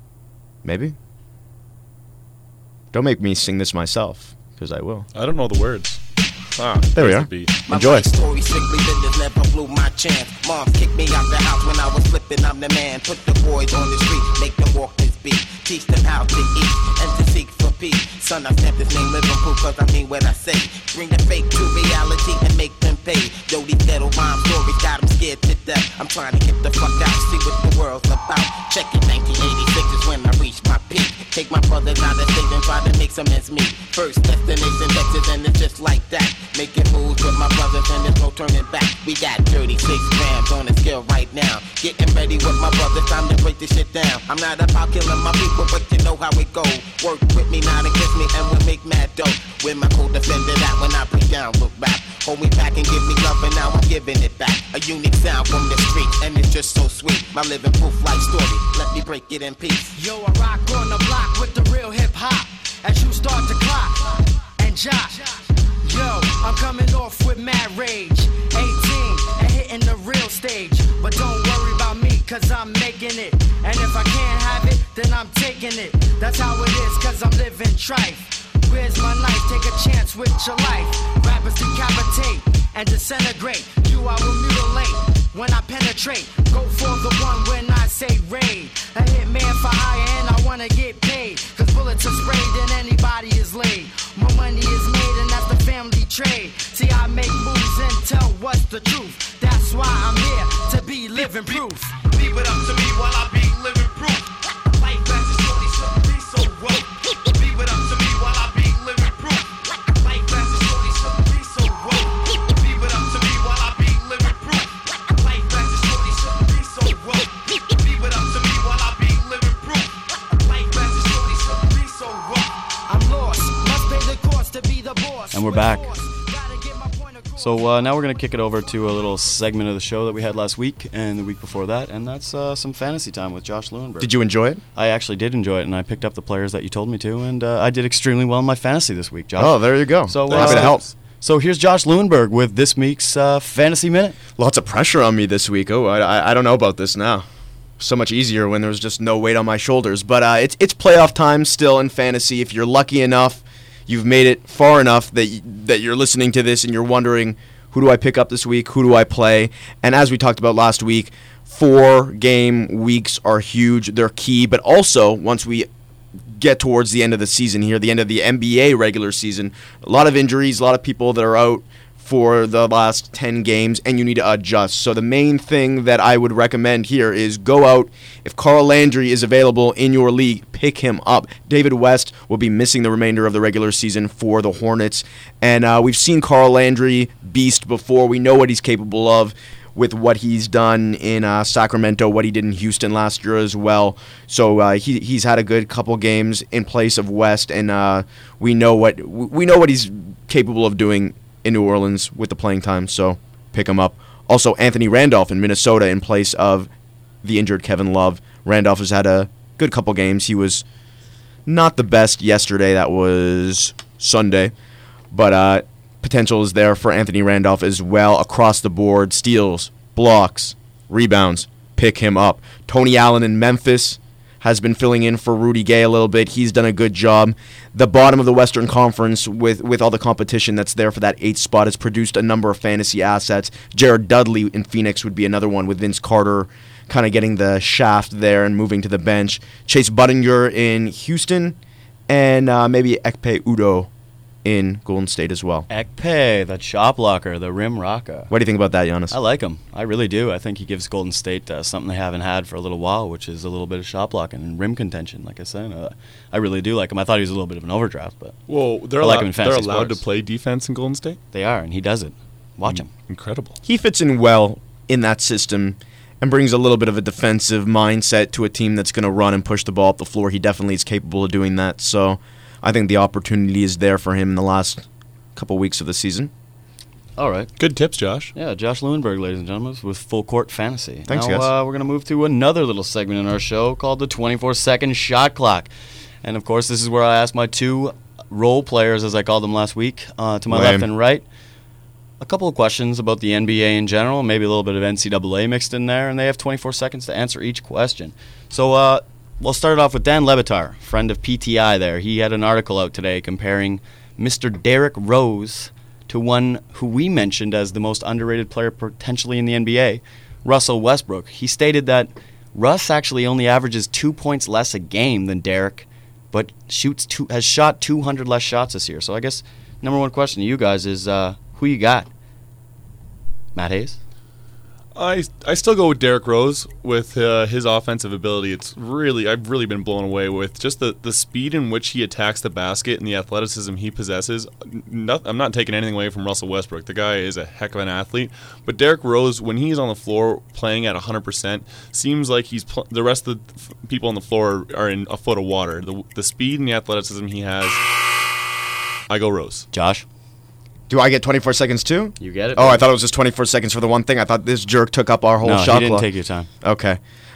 Don't make me sing this myself, because I will. I don't know the words. There we are. Enjoy. My story strictly business, never blew my chance. Mom kicked me out the house when I was flipping. I'm the man. Put the boys on the street, make them walk this beat. Teach them how to eat and to seek for peace. Son, I stamp this name living proof, cause I mean what I say. Bring the fake to reality and make them pay. Yo, these ghetto rhyme stories got them scared to death. I'm trying to get the fuck out, see what the world's about. Check it, 1986 is when I reach my peak. Take my brothers out of state and try to make some ends meet. First destination Texas, and it's just like that. Making moves with my brothers and there's no turning back. We got 36 grams on the scale right now. Getting ready with my brothers, time to break this shit down. I'm not about killing my people, but you know how it go. Work with me, not against me, and we'll make mad dough. With my co-defender that when I break down with rap. Hold me back and give me love, and now I'm giving it back. A unique sound from the street, and it's just so sweet. My living proof life story, let me break it in peace. Yo, I rock on the block with the real hip-hop. As you start to clock and jock. Yo, I'm coming off with mad rage. 18 and hitting the real stage. But don't worry about me, cause I'm making it. And if I can't have it, then I'm taking it. That's how it is, cause I'm living trife. Where's my knife? Take a chance with your life. Rappers decapitate and disintegrate. You I will mutilate when I penetrate. Go for the one when I say raid. A hitman for hire and I wanna get paid. Cause bullets are sprayed and anybody is laid. More money is made and that's the family trade. See, I make moves and tell what's the truth. That's why I'm here to be living proof. Leave it up to me while I be living proof. Life fast and shorty shouldn't be so rough. Leave it up to me while I be living proof. Life fast and shorty shouldn't be so rough. Leave it up to me while I be living proof. Life fast and shorty shouldn't be so rough. Leave it up to me while I be living proof. Life fast and shorty shouldn't be so rough. I'm lost, must pay the cost to be the boss. And we're back. So now we're going to kick it over to a little segment of the show that we had last week and the week before that, and that's some fantasy time with Josh Lewenberg. Did you enjoy it? I actually did enjoy it, and I picked up the players that you told me to, and I did extremely well in my fantasy this week, Josh. Oh, there you go. So happy to help. So here's Josh Lewenberg with this week's Fantasy Minute. Lots of pressure on me this week. Oh, I don't know about this now. So much easier when there was just no weight on my shoulders. But it's playoff time still in fantasy. If you're lucky enough, you've made it far enough that you're listening to this and you're wondering, who do I pick up this week? Who do I play? And as we talked about last week, 4-game weeks are huge. They're key. But also, once we get towards the end of the season here, the end of the NBA regular season, a lot of injuries, a lot of people that are out for the last 10 games, and you need to adjust. So the main thing that I would recommend here is go out. If Carl Landry is available in your league, pick him up. David West will be missing the remainder of the regular season for the Hornets. And we've seen Carl Landry beast before. We know what he's capable of with what he's done in Sacramento, what he did in Houston last year as well. So he's had a good couple games in place of West, and we know what he's capable of doing in New Orleans with the playing time, so pick him up. Also, Anthony Randolph in Minnesota in place of the injured Kevin Love. Randolph has had a good couple games. He was not the best yesterday. That was Sunday. But potential is there for Anthony Randolph as well across the board. Steals, blocks, rebounds. Pick him up. Tony Allen in Memphis has been filling in for Rudy Gay a little bit. He's done a good job. The bottom of the Western Conference, with all the competition that's there for that 8th spot, has produced a number of fantasy assets. Jared Dudley in Phoenix would be another one, with Vince Carter kind of getting the shaft there and moving to the bench. Chase Budinger in Houston, and maybe Ekpe Udoh in Golden State as well. Ekpe, the shot blocker, the rim rocker. What do you think about that, Giannis? I like him. I really do. I think he gives Golden State something they haven't had for a little while, which is a little bit of shot blocking and rim contention, like I said. I really do like him. I thought he was a little bit of an overdraft, but Well, they're I like him allowed, in fantasy they're allowed sports. to play defense in Golden State? they are, and he does it. Watch him. Incredible. He fits in well in that system and brings a little bit of a defensive mindset to a team that's going to run and push the ball up the floor. He definitely is capable of doing that. So I think the opportunity is there for him in the last couple weeks of the season. All right. Good tips, Josh. Yeah, Josh Lewenberg, ladies and gentlemen, with Full Court Fantasy. Thanks, now, guys. We're going to move to another little segment in our show called the 24-second shot clock. And, of course, this is where I ask my two role players, as I called them last week, to my left and right, a couple of questions about the NBA in general, maybe a little bit of NCAA mixed in there, and they have 24 seconds to answer each question. So we'll start it off with Dan Levitar, friend of PTI there. He had an article out today comparing Mr. Derrick Rose to one who we mentioned as the most underrated player potentially in the NBA, Russell Westbrook. He stated that Russ actually only averages 2 points less a game than Derrick, but has shot 200 less shots this year. So I guess number one question to you guys is who you got? Matt Hayes? I still go with Derrick Rose with his offensive ability. I've really been blown away with just the speed in which he attacks the basket and the athleticism he possesses. I'm not taking anything away from Russell Westbrook. The guy is a heck of an athlete. But Derrick Rose, when he's on the floor playing at 100%, seems like the rest of the people on the floor are in a foot of water. The speed and the athleticism he has, I go Rose. Josh? Do I get 24 seconds too? You get it? Oh, I thought it was just 24 seconds for the one thing. I thought this jerk took up our whole No, shot he didn't clock. take your time. Okay.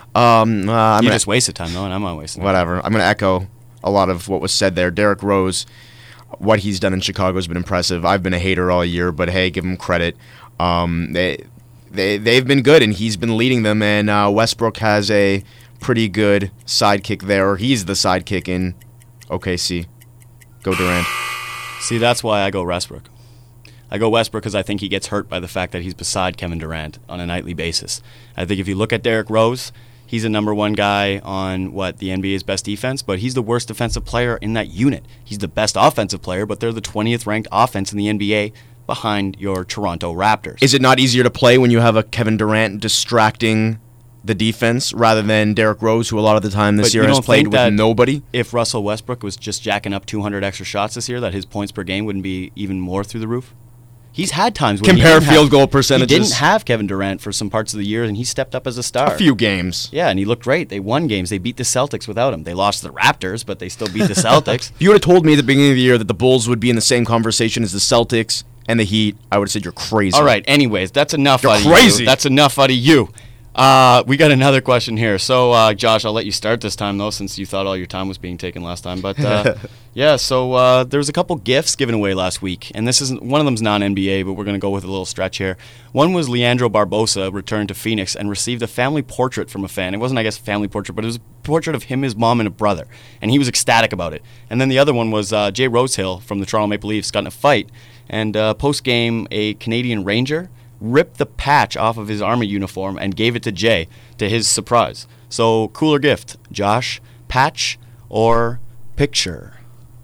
You just wasted time, though, and I'm not wasting time. Whatever. I'm going to echo a lot of what was said there. Derrick Rose, what he's done in Chicago has been impressive. I've been a hater all year, but hey, give him credit. They've been good, and he's been leading them, and Westbrook has a pretty good sidekick there, or he's the sidekick in OKC. Go Durant. See, that's why I go Westbrook. I go Westbrook because I think he gets hurt by the fact that he's beside Kevin Durant on a nightly basis. I think if you look at Derrick Rose, he's a number one guy on the NBA's best defense, but he's the worst defensive player in that unit. He's the best offensive player, but they're the 20th ranked offense in the NBA behind your Toronto Raptors. Is it not easier to play when you have a Kevin Durant distracting the defense rather than Derrick Rose, who a lot of the time this But year you has don't played think with that nobody? If Russell Westbrook was just jacking up 200 extra shots this year, that his points per game wouldn't be even more through the roof? He's had times where Compare field goal percentages. He didn't have Kevin Durant for some parts of the year, and he stepped up as a star. A few games. Yeah, and he looked great. They won games. They beat the Celtics without him. They lost to the Raptors, but they still beat the Celtics. If you would have told me at the beginning of the year that the Bulls would be in the same conversation as the Celtics and the Heat, I would have said you're crazy. All right, anyways, that's enough You're out of crazy. you. That's enough out of you. We got another question here. So, Josh, I'll let you start this time, though, since you thought all your time was being taken last time. But, yeah, so there was a couple gifts given away last week. And this isn't one of them's non-NBA, but we're going to go with a little stretch here. One was Leandro Barbosa returned to Phoenix and received a family portrait from a fan. It wasn't, I guess, a family portrait, but it was a portrait of him, his mom, and a brother. And he was ecstatic about it. And then the other one was Jay Rosehill from the Toronto Maple Leafs got in a fight. And post-game, a Canadian Ranger ripped the patch off of his Army uniform and gave it to Jay, to his surprise. So, cooler gift, Josh, patch or picture?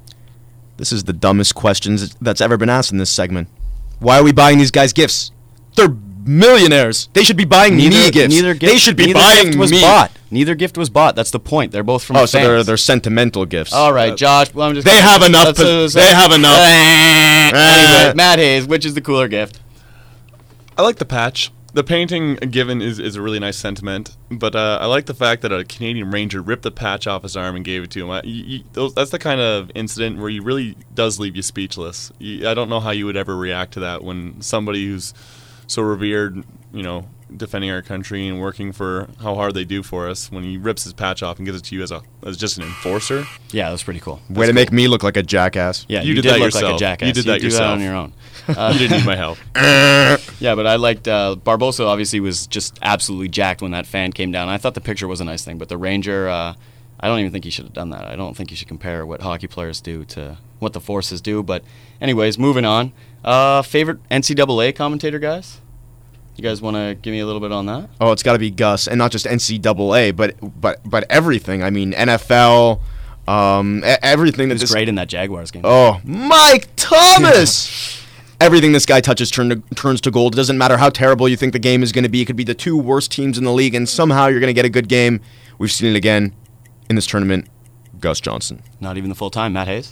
This is the dumbest questions that's ever been asked in this segment. Why are we buying these guys gifts? They're millionaires. They should be buying me gifts. They should be buying gift was me. bought. Neither gift was bought. That's the point. They're both from Oh, so fans. they're sentimental gifts. All right, Josh. Well, I'm just. They have enough. They have enough. Anyway, Matt Hayes, which is the cooler gift? I like the patch. The painting given is a really nice sentiment, but I like the fact that a Canadian Ranger ripped the patch off his arm and gave it to him. That's the kind of incident where he really does leave you speechless. I don't know how you would ever react to that when somebody who's so revered, defending our country and working for how hard they do for us, when he rips his patch off and gives it to you as just an enforcer. Yeah, that's pretty cool. Way to make me look like a jackass. Yeah, You you did did that look like a yourself. jackass. You did that do yourself. that on your own. You didn't need my help. Yeah, but I liked Barbosa. Obviously, was just absolutely jacked when that fan came down. I thought the picture was a nice thing, but the Ranger, I don't even think he should have done that. I don't think you should compare what hockey players do to what the Forces do. But anyways, moving on. Favorite NCAA commentator, guys? You guys want to give me a little bit on that? Oh, it's got to be Gus, and not just NCAA, but everything. I mean, NFL, everything. He was great in that Jaguars game. Oh, Mike Thomas! Everything this guy touches turns to gold. It doesn't matter how terrible you think the game is going to be. It could be the two worst teams in the league, and somehow you're going to get a good game. We've seen it again in this tournament. Gus Johnson. Not even the full time. Matt Hayes?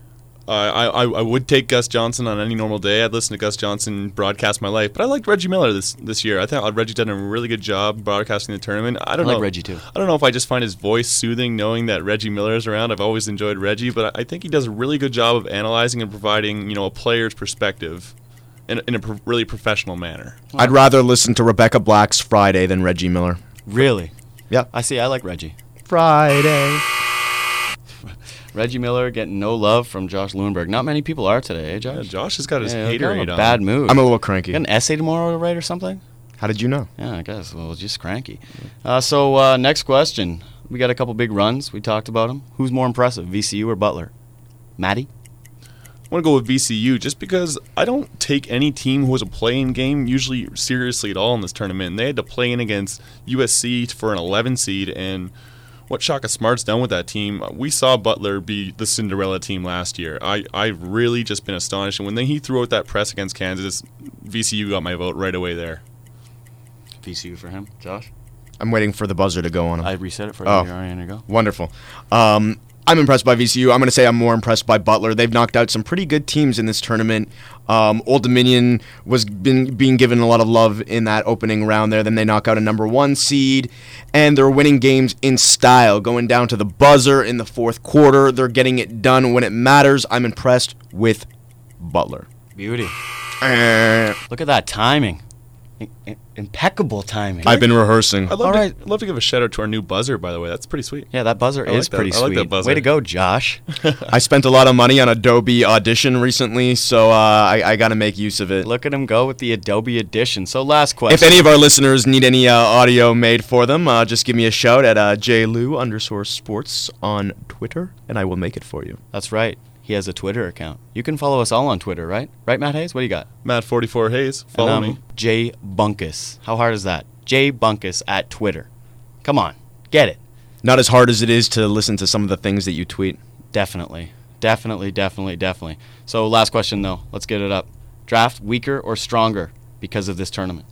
I would take Gus Johnson on any normal day. I'd listen to Gus Johnson broadcast my life, but I liked Reggie Miller this year. I thought Reggie did a really good job broadcasting the tournament. I like Reggie too. I don't know if I just find his voice soothing knowing that Reggie Miller is around. I've always enjoyed Reggie, but I think he does a really good job of analyzing and providing, a player's perspective in a really professional manner. I'd rather listen to Rebecca Black's Friday than Reggie Miller. Really? Yeah. I like Reggie. Friday. Reggie Miller getting no love from Josh Lewinberg. Not many people are today, eh, Josh? Yeah, Josh has got his kind of haterade a on. bad mood. I'm a little cranky. You got an essay tomorrow to write or something? How did you know? Yeah, I guess. Well, just cranky. So next question. We got a couple big runs. We talked about them. Who's more impressive, VCU or Butler? Matty? I want to go with VCU just because I don't take any team who has a play-in game usually seriously at all in this tournament. They had to play in against USC for an 11 seed, and what Shaka Smart's done with that team, we saw Butler be the Cinderella team last year. I've really just been astonished. And when he threw out that press against Kansas, VCU got my vote right away there. VCU for him. Josh? I'm waiting for the buzzer to go on him. I reset it for you. Oh. You're ready to go. Wonderful. I'm impressed by VCU. I'm going to say I'm more impressed by Butler. They've knocked out some pretty good teams in this tournament. Old Dominion was being given a lot of love in that opening round there. Then they knock out a number 1 seed, and they're winning games in style, going down to the buzzer in the fourth quarter. They're getting it done when it matters. I'm impressed with Butler. Beauty. Look at that timing. Impeccable timing. I've been rehearsing. I'd love to give a shout out to our new buzzer, by the way. That's pretty sweet. Yeah, that buzzer is pretty sweet. I like that buzzer. Way to go, Josh. I spent a lot of money on Adobe Audition recently, so I got to make use of it. Look at him go with the Adobe Edition. So last question. If any of our listeners need any audio made for them, just give me a shout at jlou_sports on Twitter, and I will make it for you. That's right. He has a Twitter account. You can follow us all on Twitter, right? Right, Matt Hayes? What do you got? Matt44 Hayes. Follow me. Jay Bunkus. How hard is that? Jay Bunkus at Twitter. Come on. Get it. Not as hard as it is to listen to some of the things that you tweet. Definitely. So last question, though. Let's get it up. Draft weaker or stronger because of this tournament?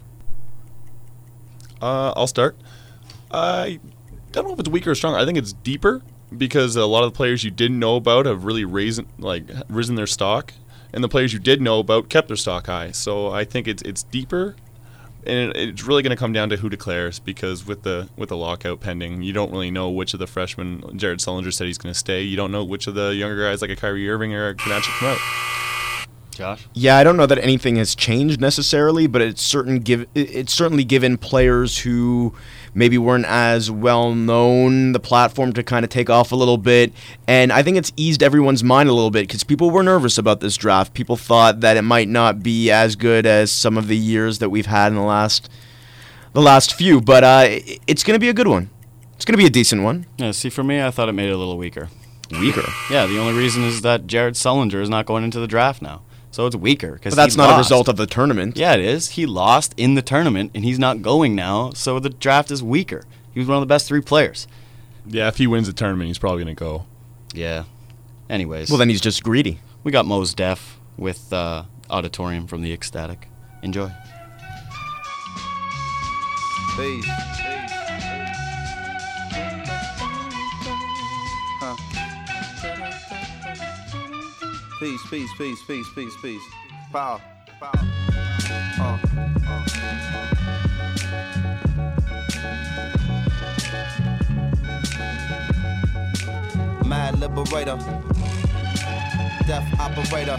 I'll start. I don't know if it's weaker or stronger. I think it's deeper because a lot of the players you didn't know about have really risen their stock, and the players you did know about kept their stock high. So I think it's deeper, and it's really going to come down to who declares, because with the lockout pending, you don't really know which of the freshmen. Jared Sullinger said he's going to stay. You don't know which of the younger guys like a Kyrie Irving or can actually come out. Josh? Yeah, I don't know that anything has changed necessarily, but it's certainly given players who maybe weren't as well known the platform to kind of take off a little bit, and I think it's eased everyone's mind a little bit because people were nervous about this draft. People thought that it might not be as good as some of the years that we've had in the last few, but it's going to be a good one. It's going to be a decent one. Yeah, see, for me, I thought it made it a little weaker. Weaker? Yeah, the only reason is that Jared Sullinger is not going into the draft now. So it's weaker. But that's not a result of the tournament. Yeah, it is. He lost in the tournament, and he's not going now, so the draft is weaker. He was one of the best 3 players. Yeah, if he wins the tournament, he's probably going to go. Yeah. Anyways. Well, then he's just greedy. We got Mos Def with Auditorium from the Ecstatic. Enjoy. Peace. Peace. Pow. Mad liberator. Death operator.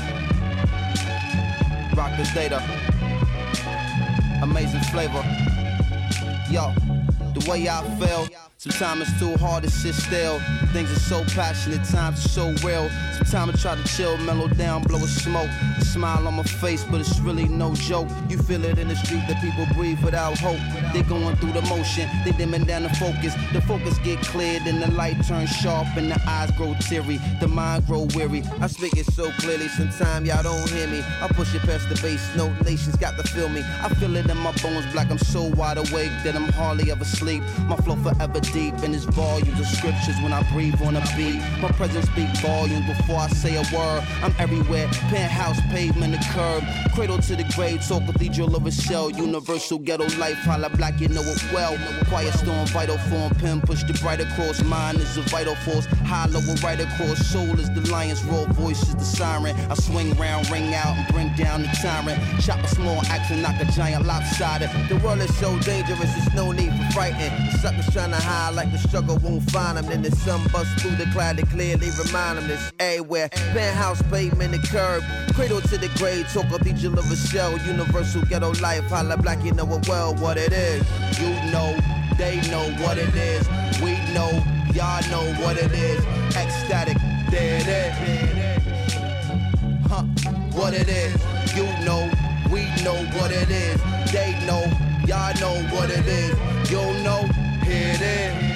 Rock the data. Amazing flavor. Yo, the way I feel. Sometimes it's too hard to sit still. Things are so passionate, times are so real. Sometimes I try to chill, mellow down, blow a smoke. A smile on my face, but it's really no joke. You feel it in the street that people breathe without hope. They going through the motion, they dimming down the focus. The focus get cleared and the light turns sharp and the eyes grow teary. The mind grow weary. I speak it so clearly, sometimes y'all don't hear me. I push it past the bass, no nations got to feel me. I feel it in my bones, black, I'm so wide awake that I'm hardly ever sleep. My flow forever deep in its volumes of scriptures when I breathe on a beat. My presence speak volumes before I say a word. I'm everywhere, penthouse, pavement, the curb. Cradle to the grave, so cathedral of a shell. Universal ghetto life, holla black, you know it well. Quiet storm, vital form, pen push the bright across. Mind is a vital force, hollow right across. Soul is the lion's roar, voice is the siren. I swing round, ring out, and bring down the tyrant. Chop a small axe and knock a giant lopsided. The world is so dangerous, there's no need for frightened. The suckers trying to hide like the struggle won't find them. Then the sun busts through the cloud to clearly remind them this everywhere. Penthouse, pavement, the curb. Cradle to the grave, talk cathedral of a shell. Universal ghetto life, holla black, you know it well what it is. You know, they know what it is. We know, y'all know what it is. Ecstatic, there it is. Huh, what it is. You know, we know what it is. They know, y'all know what it is. You know, here it is.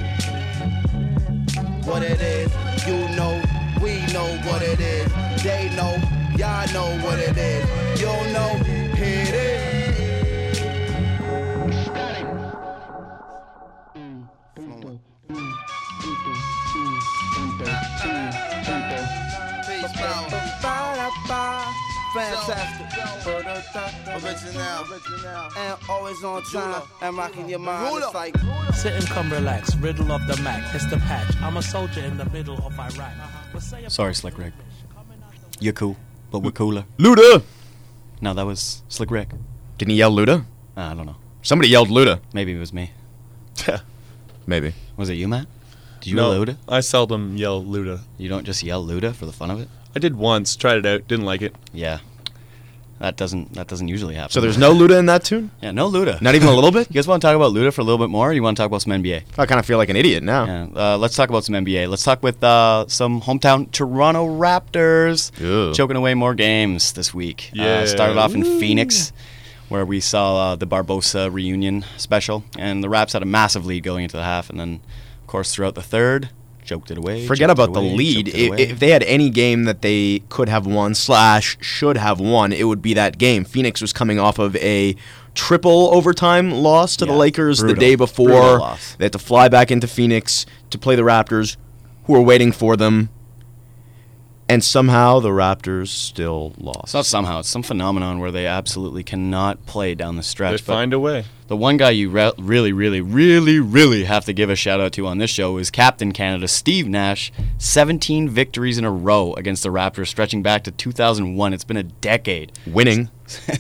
What it is, you know, we know what it is. They know, y'all know what it is. You know, here it is. Peace, power. Fantastic. Original. And always on time. And rocking your mind. It's like sit and come relax. Riddle of the Mac. It's the patch. I'm a soldier in the middle of Iraq. Sorry, Slick Rick. You're cool, but we're cooler. Luda! No, that was Slick Rick. Didn't he yell Luda? I don't know. Somebody yelled Luda. Maybe it was me. Maybe. Was it you, Matt? Did you No, yell Luda? I seldom yell Luda. You don't just yell Luda for the fun of it? I did once, tried it out, didn't like it. Yeah. That doesn't usually happen. So there's no Luda in that tune? Yeah, no Luda. Not even a little bit? You guys want to talk about Luda for a little bit more, or you want to talk about some NBA? I kind of feel like an idiot now. Yeah, let's talk about some NBA. Let's talk with some hometown Toronto Raptors Ew. choking away more games this week. Yeah. Started off in Phoenix, where we saw the Barbosa reunion special, and the Raps had a massive lead going into the half, and then, of course, throughout the third, choked it away. Forget about the lead. If they had any game that they could have won / should have won, it would be that game. Phoenix was coming off of a triple overtime loss to the Lakers brutal. the day Brutal before. loss. They had to fly back into Phoenix to play the Raptors, who were waiting for them. And somehow the Raptors still lost. It's not somehow. It's some phenomenon where they absolutely cannot play down the stretch. They find a way. The one guy you really have to give a shout out to on this show is Captain Canada, Steve Nash. 17 victories in a row against the Raptors, stretching back to 2001. It's been a decade. Winning.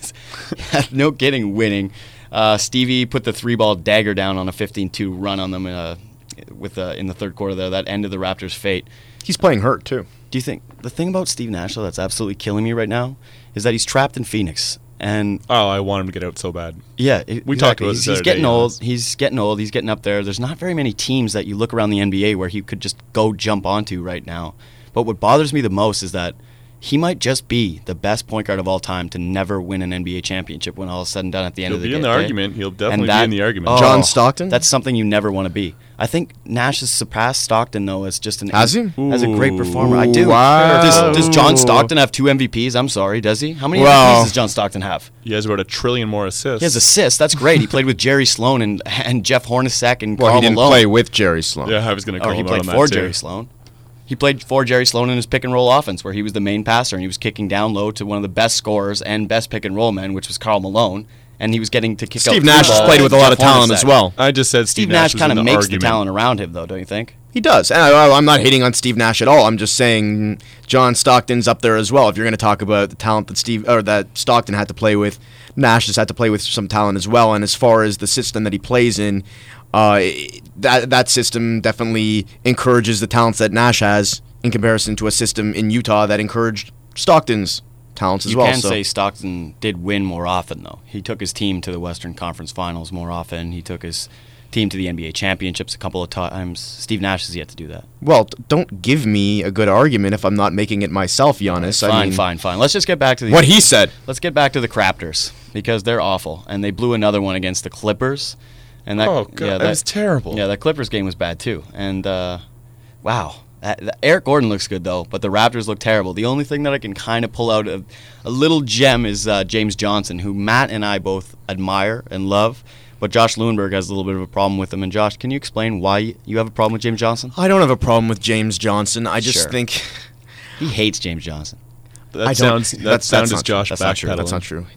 No kidding, winning. Stevie put the 3-ball dagger down on a 15-2 run on them in the third quarter there. That ended the Raptors' fate. He's playing hurt, too. Do you think the thing about Steve Nash, though, that's absolutely killing me right now, is that he's trapped in Phoenix? And Oh, I want him to get out so bad. yeah, We talked about He's this the other getting day, old. yes. He's getting old. He's getting up there. There's not very many teams that you look around the NBA where he could just go jump onto right now. But what bothers me the most is that he might just be the best point guard of all time to never win an NBA championship when all is said and done at the end He'll of the be day. in the argument. He'll definitely And be in the argument. John Stockton? That's something you never want to be. I think Nash has surpassed Stockton, though, as just an Has he? as a great performer. I do. Wow. Does John Stockton have 2 MVPs? I'm sorry, does he? How many Well- MVPs does John Stockton have? He has about 1 trillion more assists. He has assists. That's great. He played with Jerry Sloan and Jeff Hornacek and Well, Karl he didn't Malone. play with Jerry Sloan. Yeah, I was going to call Or he him out played on that for too. Jerry Sloan. He played for Jerry Sloan in his pick and roll offense, where he was the main passer and he was kicking down low to one of the best scorers and best pick and roll men, which was Karl Malone, and he was getting to kick out Steve Nash has balls played with a lot of Jeff talent Hornacek. as well. I just said Steve Steve Nash was kind in of the makes argument. the talent around him, though, don't you think? He does. And I'm not hating on Steve Nash at all. I'm just saying John Stockton's up there as well. If you're going to talk about the talent that Stockton had to play with, Nash has had to play with some talent as well. And as far as the system that he plays in, that system definitely encourages the talents that Nash has in comparison to a system in Utah that encouraged Stockton's talents as You well. can So say Stockton did win more often, though. He took his team to the Western Conference Finals more often. He took his team to the NBA championships a couple of times. Steve Nash has yet to do that. Well, don't give me a good argument if I'm not making it myself, Giannis. Fine. Let's just get back to what he said. Let's get back to the Craptors because they're awful, and they blew another one against the Clippers. And that, Oh, God, that was terrible. Yeah, that Clippers game was bad too. And wow, Eric Gordon looks good though, but the Raptors look terrible. The only thing that I can kind of pull out of a little gem is James Johnson, who Matt and I both admire and love. But Josh Lewinberg has a little bit of a problem with him. And Josh, can you explain why you have a problem with James Johnson? I don't have a problem with James Johnson. I just Sure. think He hates James Johnson. That I don't- sounds that's is not Josh true. That's not true. backpedaling. that's not true.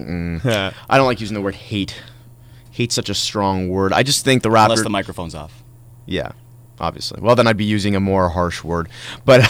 I don't like using the word hate. Hate's such a strong word. I just think the Raptors. Unless the microphone's off. Yeah, obviously. Well, then I'd be using a more harsh word. But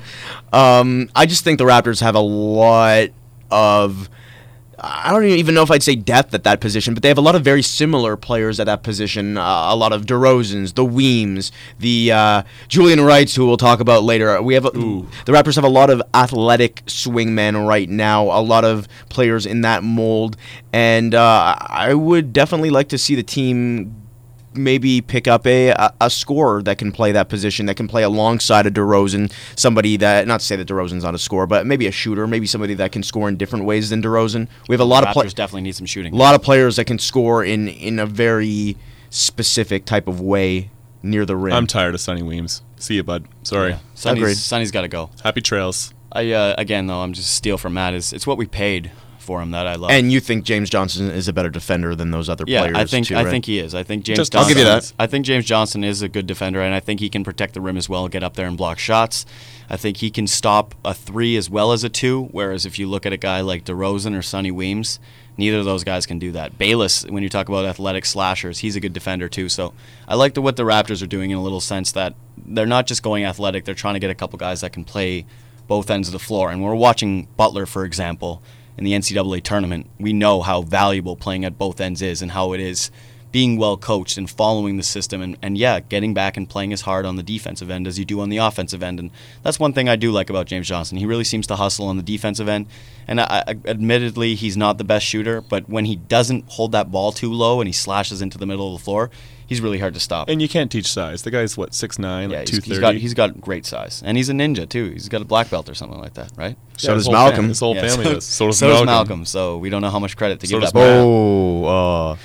I just think the Raptors have a lot of. I don't even know if I'd say depth at that position, but they have a lot of very similar players at that position. A lot of DeRozans, the Weems, the Julian Wrights, who we'll talk about later. We have the Raptors have a lot of athletic swingmen right now, a lot of players in that mold, and I would definitely like to see the team maybe pick up a scorer that can play that position, that can play alongside a DeRozan, somebody that, not to say that DeRozan's not a scorer, but maybe a shooter, maybe somebody that can score in different ways than DeRozan. We have a lot of Raptors definitely need some shooting. a lot of players that can score in a very specific type of way near the rim. I'm tired of Sonny Weems. See you, bud. Sorry. Yeah. Agreed. Sonny's got to go. Happy trails. Again, though, I'm just steal from Matt. It's what we paid for him that I love. And you think James Johnson is a better defender than those other players? I think too, right? he is. I think James. Just- Johnson, I'll give you that. I think James Johnson is a good defender, and I think he can protect the rim as well, get up there and block shots. I think he can stop a 3 as well as a 2. Whereas if you look at a guy like DeRozan or Sonny Weems, neither of those guys can do that. Bayless, when you talk about athletic slashers, he's a good defender too. So I like what the Raptors are doing in a little sense that they're not just going athletic; they're trying to get a couple guys that can play both ends of the floor. And we're watching Butler, for example, in the NCAA tournament. We know how valuable playing at both ends is and how it is being well coached and following the system and getting back and playing as hard on the defensive end as you do on the offensive end. And that's one thing I do like about James Johnson. He really seems to hustle on the defensive end. And admittedly, he's not the best shooter, but when he doesn't hold that ball too low and he slashes into the middle of the floor, he's really hard to stop. And you can't teach size. The guy's, 6'9", yeah, like he's 230. he's got great size. And he's a ninja, too. He's got a black belt or something like that, right? So does his whole Malcolm. His whole Yeah, family does. So does so does Malcolm. Malcolm. So we don't know how much credit to So give does that man.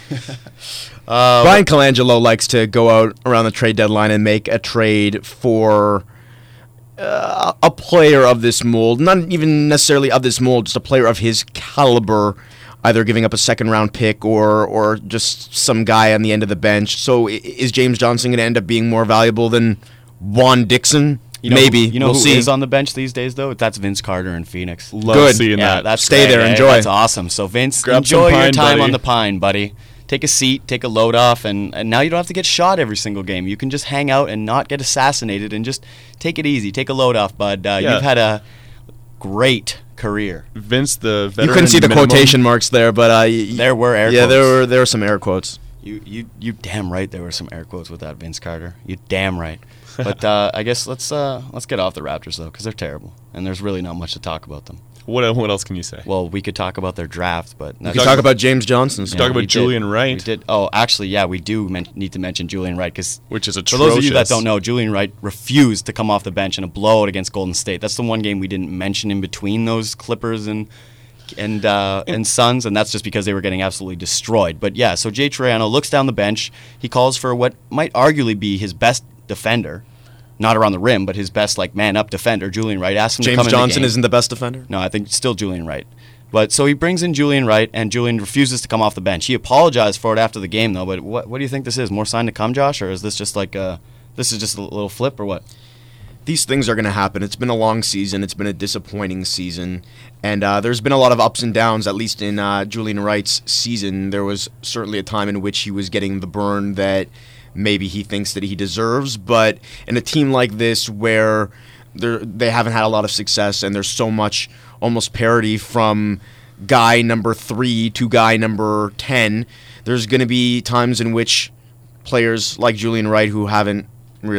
Brian Colangelo likes to go out around the trade deadline and make a trade for a player of this mold, not even necessarily of this mold, just a player of his caliber, either giving up a second-round pick or just some guy on the end of the bench. So is James Johnson going to end up being more valuable than Juan Dixon? Maybe. You know we'll who see. is on the bench these days, though? That's Vince Carter in Phoenix. Love Good. seeing that. That's Stay great, there, eh? enjoy. That's awesome. So, Vince, Grab some enjoy your pine, time buddy. on the pine, buddy. Take a seat, take a load off, and now you don't have to get shot every single game. You can just hang out and not get assassinated and just take it easy. Take a load off, bud. You've had a great career. Vince, the veteran You couldn't see the minimum. quotation marks there, but There were air yeah, quotes. there were some air quotes. You damn right there were some air quotes with that, Vince Carter. You damn right. But I guess let's get off the Raptors, though, because they're terrible, and there's really not much to talk about them. What else can you say? Well, we could talk about their draft, but We can talk about James Johnson. Talk about we did. Julian Wright. We did. Oh, actually, yeah, we do need to mention Julian Wright because Which is for atrocious. those of you that don't know, Julian Wright refused to come off the bench in a blowout against Golden State. That's the one game we didn't mention in between those Clippers and Suns, and that's just because they were getting absolutely destroyed. But yeah, so Jay Triano looks down the bench. He calls for what might arguably be his best defender, not around the rim, but his best man-up defender, Julian Wright. Asks him to James come in the Johnson game. isn't the best defender? No, I think still Julian Wright. But so he brings in Julian Wright, and Julian refuses to come off the bench. He apologized for it after the game, though. But what do you think this is? More sign to come, Josh, or is this just this is just a little flip, or what? These things are going to happen. It's been a long season. It's been a disappointing season. And there's been a lot of ups and downs, at least in Julian Wright's season. There was certainly a time in which he was getting the burn that maybe he thinks that he deserves. But in a team like this where they haven't had a lot of success and there's so much almost parity from guy number 3 to guy number 10, there's going to be times in which players like Julian Wright, who haven't really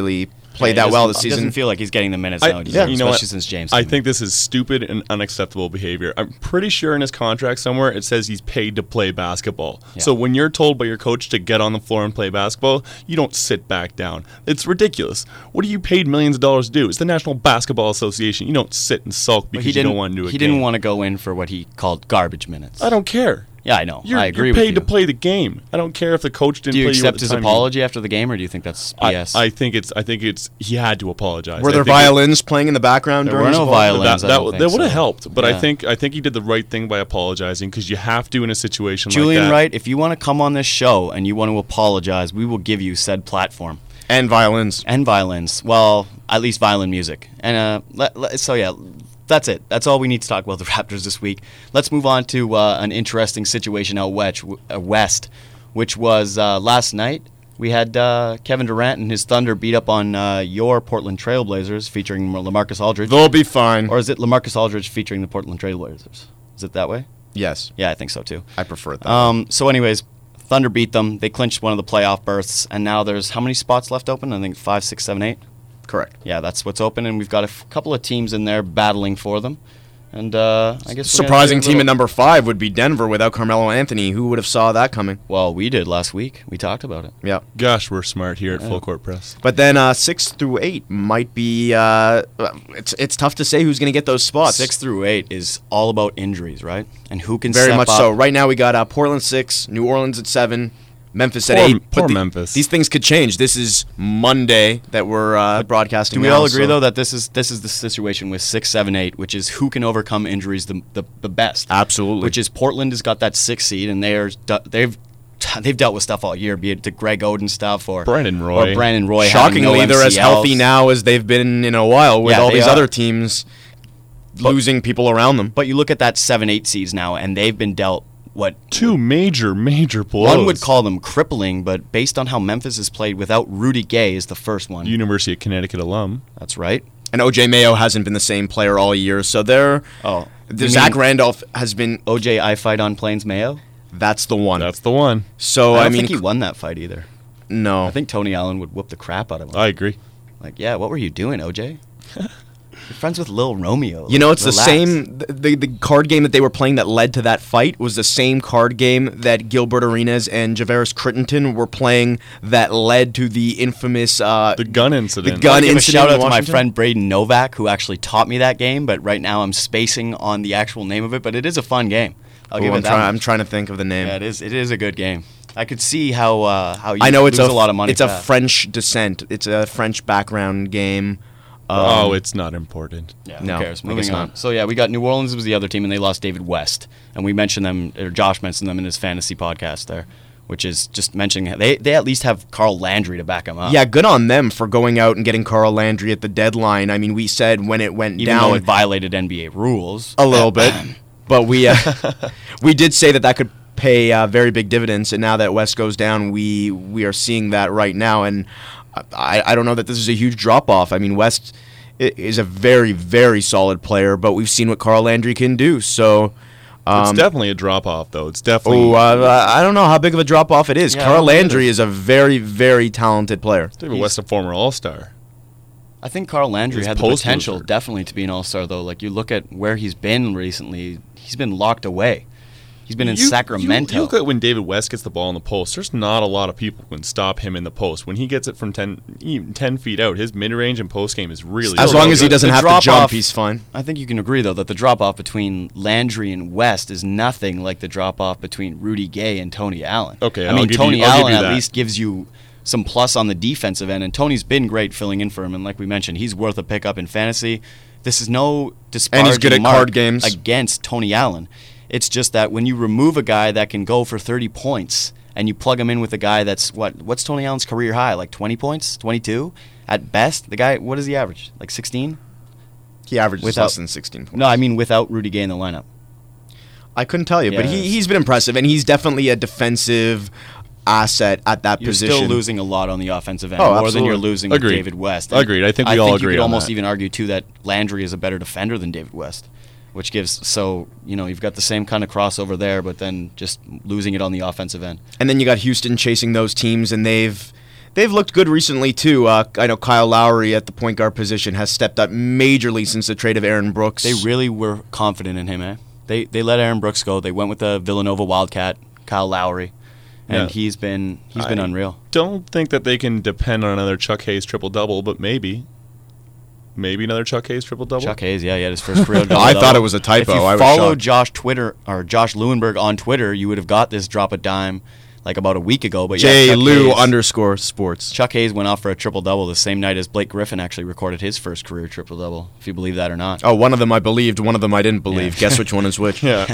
played Yeah, that well he this doesn't season. feel like he's getting the minutes I- now, yeah, you know what? especially since James. I came in. think this is stupid and unacceptable behavior. I'm pretty sure in his contract somewhere it says he's paid to play basketball. Yeah. So when you're told by your coach to get on the floor and play basketball, you don't sit back down. It's ridiculous. What are you paid millions of dollars to do? It's the National Basketball Association. You don't sit and sulk But because he you didn't don't want to do a He game. didn't want to go in for what he called garbage minutes. I don't care. Yeah, I know. You're, I agree you're paid with you. to play the game. I don't care if the coach didn't Do you play accept you his at the time. apology after the game, or do you think that's BS? I think it's he had to apologize. Were I there think violins playing in the background There during were his no apology? violins. I don't that think would have so. helped, but Yeah. I think he did the right thing by apologizing because you have to in a situation Julian like that. Wright, if you want to come on this show and you want to apologize, we will give you said platform. And violins. And violins. Well, at least violin music. And so yeah, that's it. That's all we need to talk about the Raptors this week. Let's move on to an interesting situation out west, which was last night. We had Kevin Durant and his Thunder beat up on your Portland Trailblazers featuring LaMarcus Aldridge. They'll be fine. Or is it LaMarcus Aldridge featuring the Portland Trailblazers? Is it that way? Yes, Yeah, I think so too. I prefer it that way. So anyways, Thunder beat them. They clinched one of the playoff berths, and now there's how many spots left open? I think 5, 6, 7, 8. Correct. Yeah, that's what's open, and we've got a couple of teams in there battling for them. And I guess we're gonna Surprising do a team at little- number 5 would be Denver without Carmelo Anthony. Who would have saw that coming? Well, we did last week. We talked about it. Yeah. Gosh, we're smart here at Full Court Press. But then 6 through 8 might be. It's tough to say who's going to get those spots. 6 through 8 is all about injuries, right? And who can Very step much up. so. Right now we got Portland 6, New Orleans at 7, Memphis at 8. Poor But Memphis. These things could change. This is Monday that we're broadcasting. Do we now, all agree so- though that this is the situation with 6, 7, 8, which is who can overcome injuries the best? Absolutely. Which is Portland has got that 6th seed, and they've dealt with stuff all year, be it the Greg Oden stuff or Brandon Roy. Or Brandon Roy. having Shockingly, no they're as MCLs. healthy now as they've been in a while with Yeah, all they these are. other teams losing people around them. But you look at that 7, 8 seeds now, and they've been dealt what Two major blows. one would call them crippling, but based on how Memphis has played without Rudy Gay is the first one. University of Connecticut alum. That's right. And OJ Mayo hasn't been the same player all year, so they're. Oh, you Zach mean Randolph has been. OJ I fight on Plains Mayo. That's the one. That's the one. So I I don't mean, think he won that fight either. no. I think Tony Allen would whoop the crap out of him. I agree. Like, yeah, what were you doing, OJ? You're friends with Lil Romeo. You know, Like, it's relax. the same. The card game that they were playing that led to that fight was the same card game that Gilbert Arenas and Javaris Crittenton were playing that led to the infamous. The gun incident. The gun I wanna give a incident shout in out to my Washington? friend Braden Novak, who actually taught me that game. But right now, I'm spacing on the actual name of it. But it is a fun game. I'll give Oh, it that. I'm much. trying to think of the name. Yeah, it is. It is a good game. I could see how you I know it's lose a lot of money. It's for a that. French descent. It's a French background game. Oh, it's not important. Yeah, No, who cares? I guess Moving on. not. So yeah, we got New Orleans was the other team, and they lost David West, and we mentioned them, or Josh mentioned them in his fantasy podcast there, which is just mentioning they at least have Carl Landry to back them up. Yeah, good on them for going out and getting Carl Landry at the deadline. I mean, we said when it went even though down it violated NBA rules. a little bit, but we did say that could pay very big dividends. And now that West goes down, we are seeing that right now. And I don't know that this is a huge drop off. I mean, West is a very, very solid player, but we've seen what Carl Landry can do. So. It's definitely a drop off, though. It's definitely. I don't know how big of a drop off it is. Yeah, I Carl don't either. Landry is a very, very talented player. David West, a former All-Star. I think Carl Landry His had the post potential mover. definitely to be an all-star, though. Like, you look at where he's been recently, he's been locked away. He's been in Sacramento. You look at when David West gets the ball in the post, there's not a lot of people who can stop him in the post. When he gets it from 10 feet out, his mid-range and post game is really As good. long as he doesn't The have to drop jump, off- he's fine. I think you can agree, though, that the drop-off between Landry and West is nothing like the drop-off between Rudy Gay and Tony Allen. Okay, I I'll mean, give Tony you- I'll give Allen you at that. least gives you some plus on the defensive end, and Tony's been great filling in for him, and like we mentioned, he's worth a pickup in fantasy. This is no disparaging And he's good at mark card games. against Tony Allen. It's just that when you remove a guy that can go for 30 points and you plug him in with a guy that's, what's Tony Allen's career high? Like 20 points? 22? At best? The guy, what does he average? Like 16? He averages Without- less than 16 points. No, I mean without Rudy Gay in the lineup. I couldn't tell you, but Yeah. he's been impressive, and he's definitely a defensive asset at that You're position. still losing a lot on the offensive end, Oh, more than you're absolutely. losing with Agreed. David West. Agreed. I think we all agree you could on almost that. even argue, too, that Landry is a better defender than David West, which gives, so, you've got the same kind of crossover there, but then just losing it on the offensive end. And then you got Houston chasing those teams, and they've They've looked good recently, too. I know Kyle Lowry at the point guard position has stepped up majorly since the trade of Aaron Brooks. They really were confident in him, eh? They let Aaron Brooks go. They went with the Villanova Wildcat, Kyle Lowry, and he's been unreal. Don't think that they can depend on another Chuck Hayes triple-double, but maybe another Chuck Hayes triple-double. Chuck Hayes, yeah, he had his first career double. I thought it was a typo. If you I was followed shocked. Josh Lewenberg on Twitter, you would have got this drop a dime like about a week ago. But JLou_sports. Chuck Hayes went off for a triple-double the same night as Blake Griffin actually recorded his first career triple-double, if you believe that or not. Oh, one of them I believed, one of them I didn't believe. Yeah. Guess which one is which? Yeah.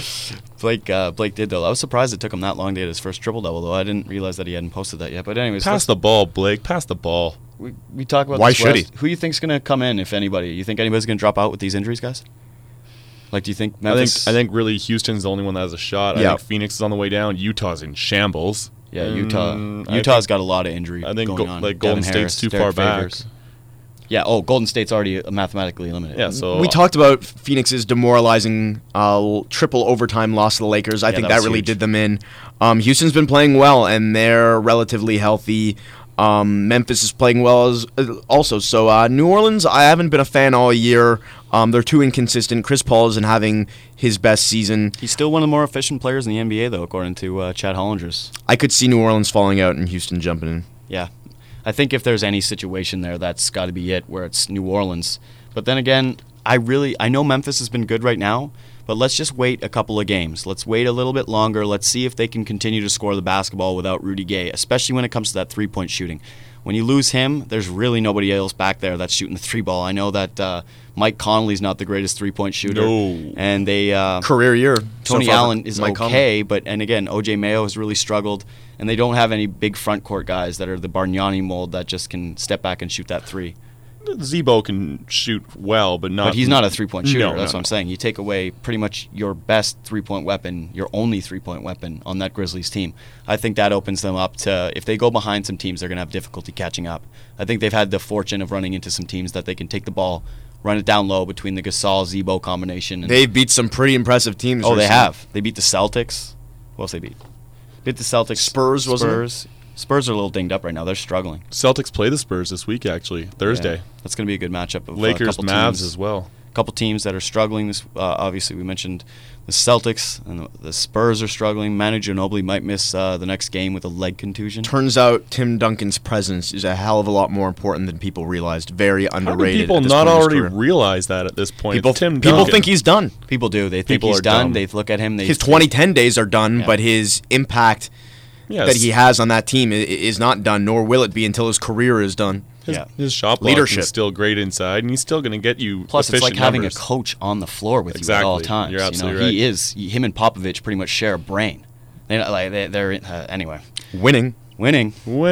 Blake did, though. I was surprised it took him that long to get his first triple-double, though. I didn't realize that he hadn't posted that yet. But anyways, Pass the ball, Blake. Pass the ball. we talk about Why this should West. he? Who do you think's going to come in, if anybody? You think anybody's going to drop out with these injuries, guys? Like, do you think Memphis? I think really Houston's the only one that has a shot. Yeah. I think Phoenix is on the way down. Utah's in shambles. Yeah, I Utah's think- got a lot of injury I think going on. Golden Devin State's Harris, too Derek far back. Favors. Yeah, Golden State's already mathematically eliminated. Yeah, so We talked about Phoenix's demoralizing triple overtime loss to the Lakers. I think that that was really huge. did them in. Houston's been playing well, and they're relatively healthy. Memphis is playing well also. So New Orleans, I haven't been a fan all year. They're too inconsistent. Chris Paul isn't having his best season. He's still one of the more efficient players in the NBA, though, according to Chad Hollinger's. I could see New Orleans falling out and Houston jumping in. Yeah. I think if there's any situation there, that's got to be it, where it's New Orleans. But then again, I know Memphis has been good right now, but let's just wait a couple of games. Let's wait a little bit longer. Let's see if they can continue to score the basketball without Rudy Gay, especially when it comes to that three-point shooting. When you lose him, there's really nobody else back there that's shooting the three ball. I know that Mike Conley's not the greatest three-point shooter. No. And they Career year. Tony so far, Allen is Mike okay, and again, O.J. Mayo has really struggled, and they don't have any big front court guys that are the Bargnani mold that just can step back and shoot that three. Zebo can shoot well, but not. But he's not a three-point shooter. No, That's no, what I'm saying. You take away pretty much your best three-point weapon, your only three-point weapon on that Grizzlies team. I think that opens them up to, if they go behind some teams, they're going to have difficulty catching up. I think they've had the fortune of running into some teams that they can take the ball, run it down low between the Gasol-Zebo combination. And They've beat some pretty impressive teams. they recently. have. They beat the Celtics. Who else they beat? Beat the Celtics. Spurs, wasn't it? Spurs are a little dinged up right now. They're struggling. Celtics play the Spurs this week, actually, Thursday. Yeah, that's going to be a good matchup of Lakers, a couple Mavs teams. as well. A couple teams that are struggling. This obviously we mentioned the Celtics and the Spurs are struggling. Manu Ginobili might miss the next game with a leg contusion. Turns out Tim Duncan's presence is a hell of a lot more important than people realized. Very How underrated. do people at this not point in his already career. realize that at this point? People, It's Tim people Duncan. think he's done. People do. They think People he's are done. dumb. They look at him. His 2010 days are done, Yeah. but his impact Yes. that he has on that team is not done, nor will it be until his career is done. His shot blocking Leadership. is still great inside, and he's still going to get you Plus, it's like efficient having numbers. a coach on the floor with you Exactly. at all times. You're absolutely right. Him and Popovich pretty much share a brain. They're anyway. Winning. Winning.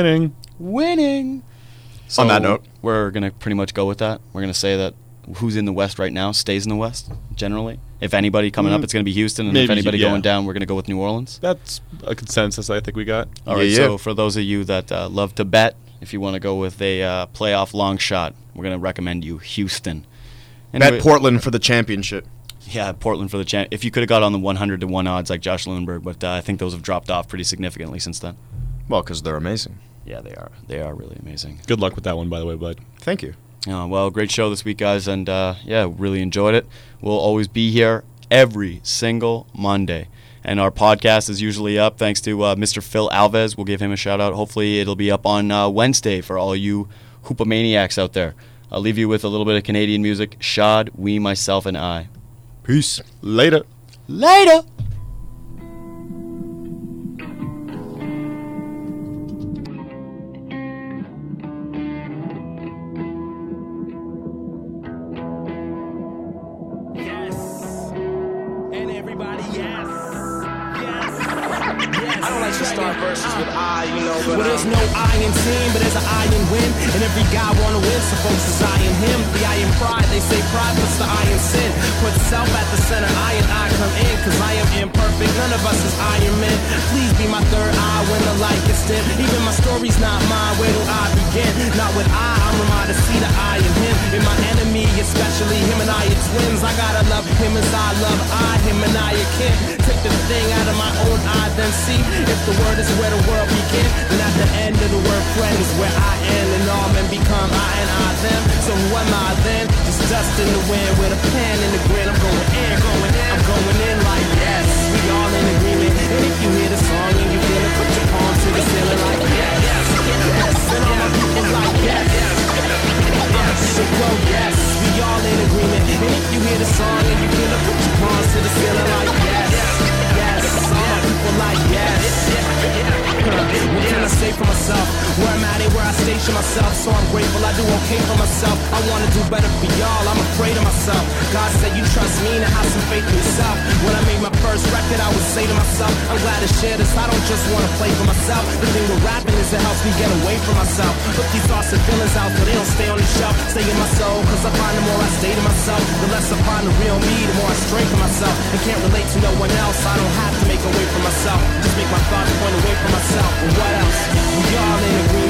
So On that note. we're gonna pretty much go with that. We're gonna say that who's in the West right now stays in the West generally. If anybody coming up, it's gonna be Houston, and if Maybe, anybody yeah. going down, we're gonna go with New Orleans. That's a consensus I think we got. All right. Yeah. So for those of you that love to bet, if you want to go with a playoff long shot, we're gonna recommend you Houston. Bet Portland for the championship. Yeah, Portland for the champ. If you could have got on the 100-1 odds like Josh Lewenberg, but I think those have dropped off pretty significantly since then. Well, because they're amazing. Yeah, they are. They are really amazing. Good luck with that one, by the way, bud. Thank you. Well, great show this week, guys, and really enjoyed it. We'll always be here every single Monday. And our podcast is usually up thanks to Mr. Phil Alves. We'll give him a shout-out. Hopefully it'll be up on Wednesday for all you hoopamaniacs out there. I'll leave you with a little bit of Canadian music. Shad, We, Myself, and I. Peace. Later. Later! Yes. And everybody, yes. Yes. I don't like to start verses with I, but Well, there's no I in team, but there's an I in win. And every guy wanna win, so folks is I in him. The I in pride, they say pride puts the I in sin. Put self at the center, I and I come in, cause I am imperfect. None of us is Iron Man. Please be my third eye when the light gets dim. Even my story's not mine, where do I begin? Not with I'm reminded to see the I in him. In my enemy, especially him and I are twins. I gotta love him as I love him and I can't take the thing out of my own eye. MC. If the word is where the world begins, then at the end of the word friend is where I am, and all men become I and I them. So who am I then? Just dust in the wind with a pen in the grin. I'm going in, I'm going in like yes. We all in agreement. And if you hear the song and you feel it, put your palms to the ceiling like yes, yes, yes. And all my people like yes, yes, yes. So go yes. We all in agreement. And if you hear the song and you feel it, put your palms to the ceiling like yes, yes. All my people like yes. What can I say for myself? Where I'm at and where I station myself. So I'm grateful I do okay for myself. I wanna do better for y'all, I'm afraid of myself. God said you trust me and have some faith in yourself. When I made my first record, I would say to myself, I'm glad to share this, I don't just wanna play for myself. The thing with rapping is it helps me get away from myself. Put these thoughts and feelings out, but they don't stay on the shelf. Stay in my soul, cause I find the more I stay to myself, the less I find the real me, the more I stray from myself. And can't relate to no one else, I don't have to make a way for myself. Just make my thoughts point away from myself. But what else? We all in agreement.